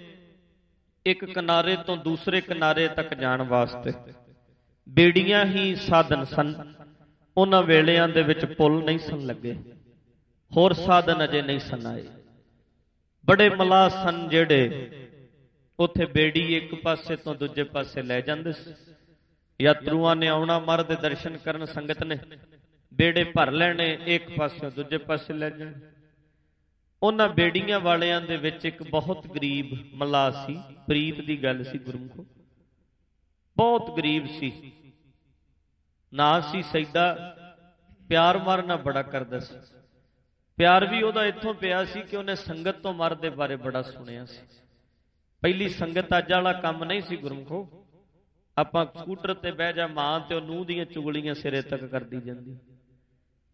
ਇੱਕ ਕਿਨਾਰੇ ਤੋਂ ਦੂਸਰੇ ਕਿਨਾਰੇ ਤੱਕ ਜਾਣ ਵਾਸਤੇ ਬੇੜੀਆਂ ਹੀ ਸਾਧਨ ਸਨ। ਉਹਨਾਂ ਵੇਲਿਆਂ ਦੇ ਵਿੱਚ ਪੁਲ ਨਹੀਂ ਸਨ ਲੱਗੇ, ਹੋਰ ਸਾਧਨ ਅਜੇ ਨਹੀਂ ਸਨ ਆਏ। ਬੜੇ ਮਲਾਹ ਸਨ ਜਿਹੜੇ ਉੱਥੇ ਬੇੜੀ ਇੱਕ ਪਾਸੇ ਤੋਂ ਦੂਜੇ ਪਾਸੇ ਲੈ ਜਾਂਦੇ ਸੀ। ਯਾਤਰੂਆਂ ਨੇ ਆਉਣਾ, ਮਹਾਰਾਜ ਦੇ ਦਰਸ਼ਨ ਕਰਨ, ਸੰਗਤ ਨੇ ਬੇੜੇ ਭਰ ਲੈਣੇ, ਇੱਕ ਪਾਸੇ ਦੂਜੇ ਪਾਸੇ ਲੈ ਜਾਣੇ। ਉਹਨਾਂ ਬੇੜੀਆਂ ਵਾਲਿਆਂ ਦੇ ਵਿੱਚ ਇੱਕ ਬਹੁਤ ਗਰੀਬ ਮਲਾਹ ਸੀ। ਪ੍ਰੀਤ ਦੀ ਗੱਲ ਸੀ ਗੁਰਮੁਖੋ, ਬਹੁਤ ਗਰੀਬ ਸੀ। ਨਾ ਸੀ ਸੈਦਾ, ਪਿਆਰ ਮਾਰਨਾ ਬੜਾ ਕਰਦਾ ਸੀ। ਪਿਆਰ ਵੀ ਉਹਦਾ ਇੱਥੋਂ ਪਿਆ ਸੀ ਕਿ ਉਹਨੇ ਸੰਗਤ ਤੋਂ ਮਰ ਦੇ ਬਾਰੇ ਬੜਾ ਸੁਣਿਆ ਸੀ। ਪਹਿਲੀ ਸੰਗਤ ਅੱਜ ਵਾਲਾ ਕੰਮ ਨਹੀਂ ਸੀ ਗੁਰਮੁਖੋ। ਆਪਾਂ ਸਕੂਟਰ ਤੇ ਬਹਿ ਜਾ, ਮਾਂ ਤੇ ਉਹ ਨੂੰਹ ਦੀਆਂ ਚੁਗਲੀਆਂ ਸਿਰੇ ਤੱਕ ਕਰਦੀ ਜਾਂਦੀ।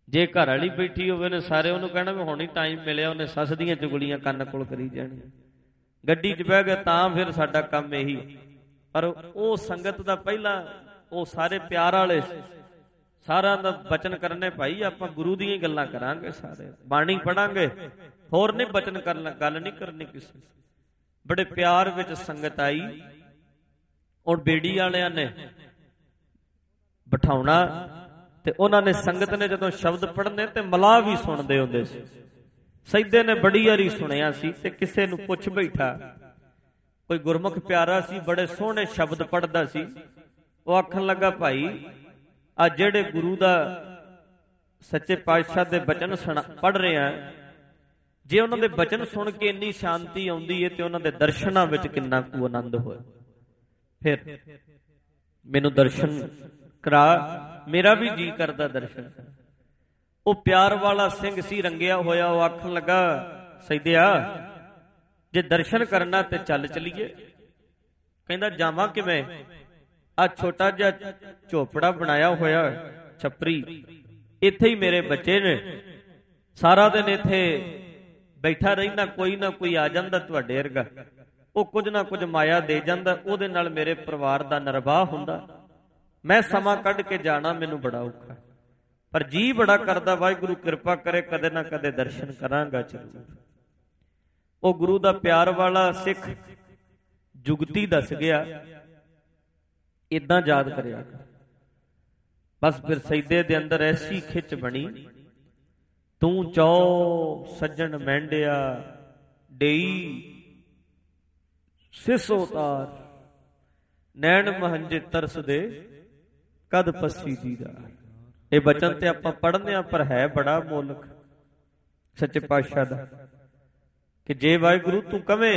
जे घर वाली बैठी होवे ने सारे उन्होंने कहना भी हुण ही टाइम मिलिया, उन्हें सस दीयां चुगलियां कन्न कोल करी जाणी, गड्डी च बह गए तां फिर साडा काम यही। पर वो संगत दा पहला वो सारे प्यार वाले सारा दा बचन करने भाई आपां गुरु दी गल्लां करांगे, सारे बाणी पढ़ांगे, होर नहीं बचन करना, गल नहीं करनी किसी। बड़े प्यार विच संगत आई और बेड़ी वालियां ने बिठाउणा ते उन्हां ने संगत ने जदों शब्द पढ़ने ते मलाह भी सुणदे हुंदे सी। सैयदे ने बड़ी वारी सुणिया सी ते किसे नूं पुੱਛ बैठा, कोई गुरमुख प्यारा सी बड़े सोहणे शब्द पढ़दा सी, वो आखण लगा भाई आ जेड़े गुरु दा सच्चे पातशाह दे बचन सुना पढ़ रहे हैं, जे उन्हां दे बचन सुन के इन्नी शांति आउंदी है ते उन्हां दे दर्शनां विच किन्ना कुछ आनंद होए। फिर मैनूं दर्शन करा, मेरा भी जी करदा दर्शन। वो प्यार वाला सिंह सी रंगिया होया, वो आखण लगा सैयदिया जे दर्शन करना ते चल चलीए। कहंदा जावां किवें, आ छोटा जिहा झोपड़ा बनाया होया छपरी, इत्थे ही मेरे बच्चे ने, सारा दिन इत्थे बैठा रहिंदा, कोई ना कोई आ जांदा तुहाडे वर्गा, वो कुछ ना कुछ माया दे जांदा, उहदे नाल मेरे परिवार दा निर्वाह हुंदा। मैं समा कढ के जाना मैनूं बड़ा औखा, पर जी बड़ा करदा वाहिगुरू किरपा करे कदे ना कदे दर्शन करांगा जरूर। वो गुरु दा प्यार वाला सिख जुगती दस गया, इदां याद करिया। बस फिर सैयदे दे अंदर ऐसी खिच बनी, तू चौ सज्जन मैंडिया डेई सिस उतार, नैन महंजे तरस दे कद पसी दीदार। ये बचन ते आपां पढ़ने आ, पर है बड़ा मोलक सच्चे पातशाह दा कि जे वाहिगुरू तू कवें,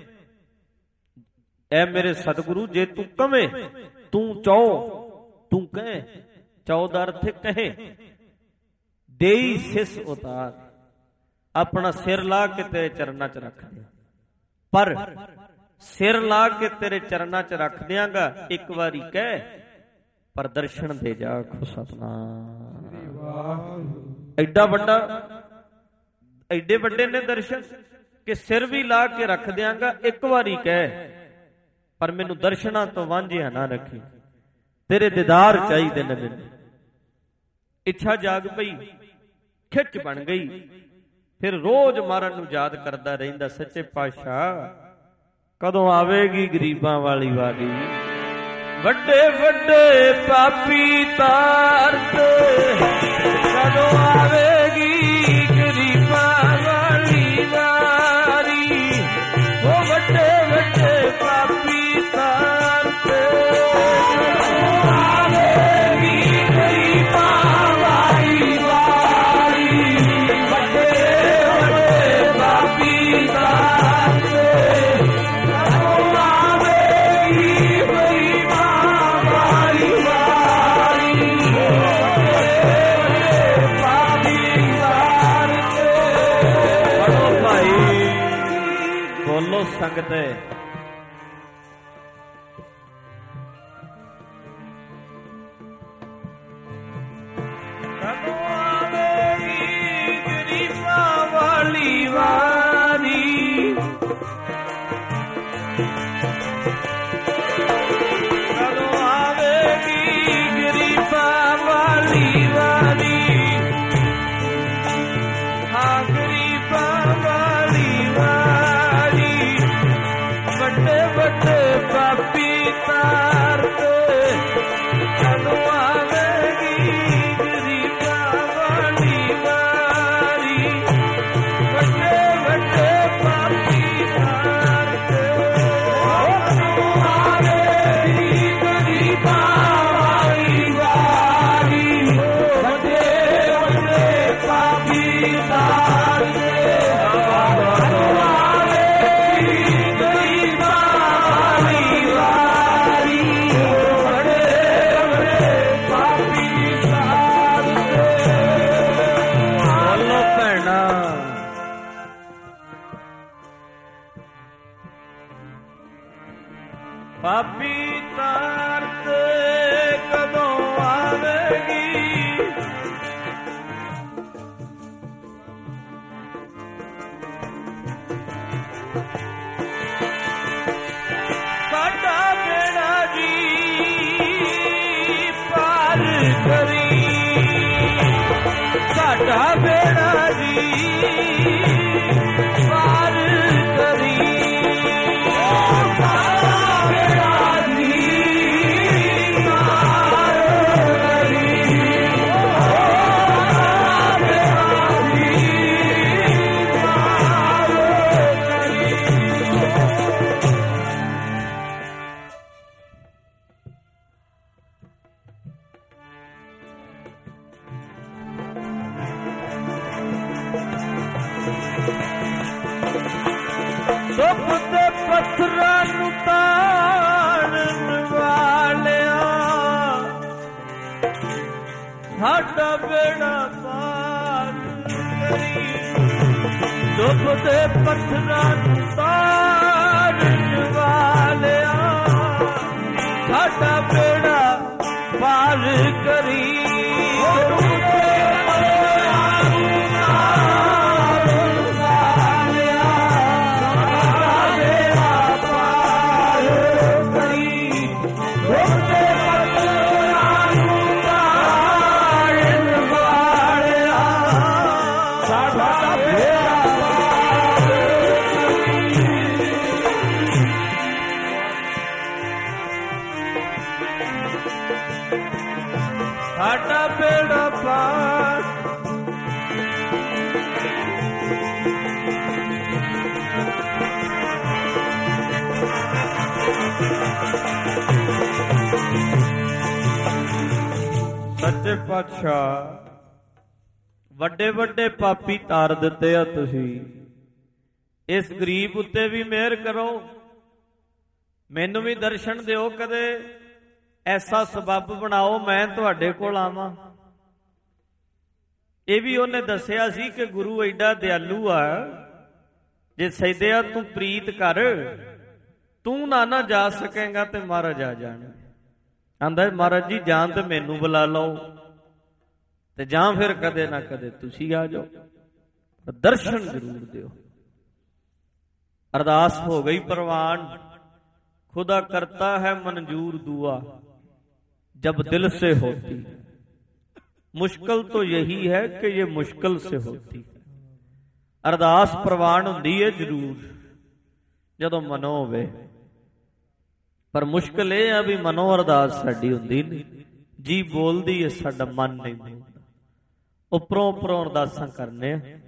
ऐ मेरे सतगुरु जे तू कवें, तू चौ तू कहे, चौ दा अर्थ कहे, देई सिस उतार, अपना सिर ला के तेरे चरना च रख दे। पर सिर ला के तेरे चरना च रख दियांगा, एक बारी कह पर दर्शन दे जा खो सतनाम। एडा बड़ा एडे बड़े ने दर्शन कि सिर भी ला के रख दियांगा, एक बारी कह पर मैनू दर्शना तो वांझिया ना रखी, तेरे दीदार चाहिए ने मैनू। इच्छा जाग पई, खिच बन गई, फिर रोज मारन नू याद करदा रहिंदा, सच्चे पातशाह कदों आवेगी गरीबां वाली वारी, वड्डे वड्डे पापी तारत, कदों आवेगी गरीबां वाली वारी, वो वड्डे वड्डे पापी तारत, कदों आवेगी गरीबां वाली वारी, वड्डे वड्डे पापी तारत, संगत गरीबां वाली वारी, कदों आवेगी गरीबां वाली वारी, हाँ गरीबां वाली वारी, वड्डे वड्डे पापी तारत, कदों आवेगी गरीबां वाली वारी, वड्डे वड्डे पापी तारत, कदों आवेगी गरीबां वाली वारी, वड्डे वड्डे पापी तारत, पापी तारत कदों आवेगी, ਸਾਡਾ ਬੇੜਾ ਪਾਰ ਕਰੀ, ਡੁੱਬਦੇ ਪੱਥਰਾਂ ਨੂੰ ਤਾਰਨ ਵਾਲਿਆ ਸਾਡਾ ਬੇੜਾ ਪਾਰ ਕਰੀ। ਸਾਡਾ ਬੇੜਾ ਪਾਰ ਸੱਚੇ ਪਾਤਸ਼ਾਹ ਵੱਡੇ ਵੱਡੇ ਪਾਪੀ ਤਾਰ ਦਿੱਤੇ ਆ ਤੁਸੀਂ, ਇਸ ਗਰੀਬ ਉੱਤੇ ਵੀ ਮਿਹਰ ਕਰੋ, ਮੈਨੂੰ ਵੀ ਦਰਸ਼ਨ ਦਿਓ, ਕਦੇ ਐਸਾ ਸਬੱਬ ਬਣਾਓ ਮੈਂ ਤੁਹਾਡੇ ਕੋਲ ਆਵਾਂ। ਇਹ ਵੀ ਉਹਨੇ ਦੱਸਿਆ ਸੀ ਕਿ ਗੁਰੂ ਐਡਾ ਦਿਆਲੂ ਆ, ਜੇ ਸੈਦਿਆ ਤੂੰ ਪ੍ਰੀਤ ਕਰ, ਤੂੰ ਨਾ ਨਾ ਜਾ ਸਕੇਗਾ ਤੇ ਮਹਾਰਾਜ ਆ ਜਾਣ। ਆਂਦਾ ਮਹਾਰਾਜ ਜੀ ਜਾਂ ਤੇ ਮੈਨੂੰ ਬੁਲਾ ਲਓ ਤੇ ਜਾਂ ਫਿਰ ਕਦੇ ਨਾ ਕਦੇ ਤੁਸੀਂ ਆ ਜਾਓ, ਦਰਸ਼ਨ ਜ਼ਰੂਰ ਦਿਓ। ਅਰਦਾਸ ਹੋ ਗਈ ਪ੍ਰਵਾਨ, खुदा करता है मंजूर दुआ जब दिल से होती, मुश्किल तो यही है कि ये मुश्किल से होती। अरदास प्रवान हुंदी है जरूर जदों मनो होवे, पर मुश्किल यह है भी मनो अरदास साडी हुंदी नहीं, जी बोलदी है साडा मन नहीं बोलदा। उपरों उपरों अरदासां करने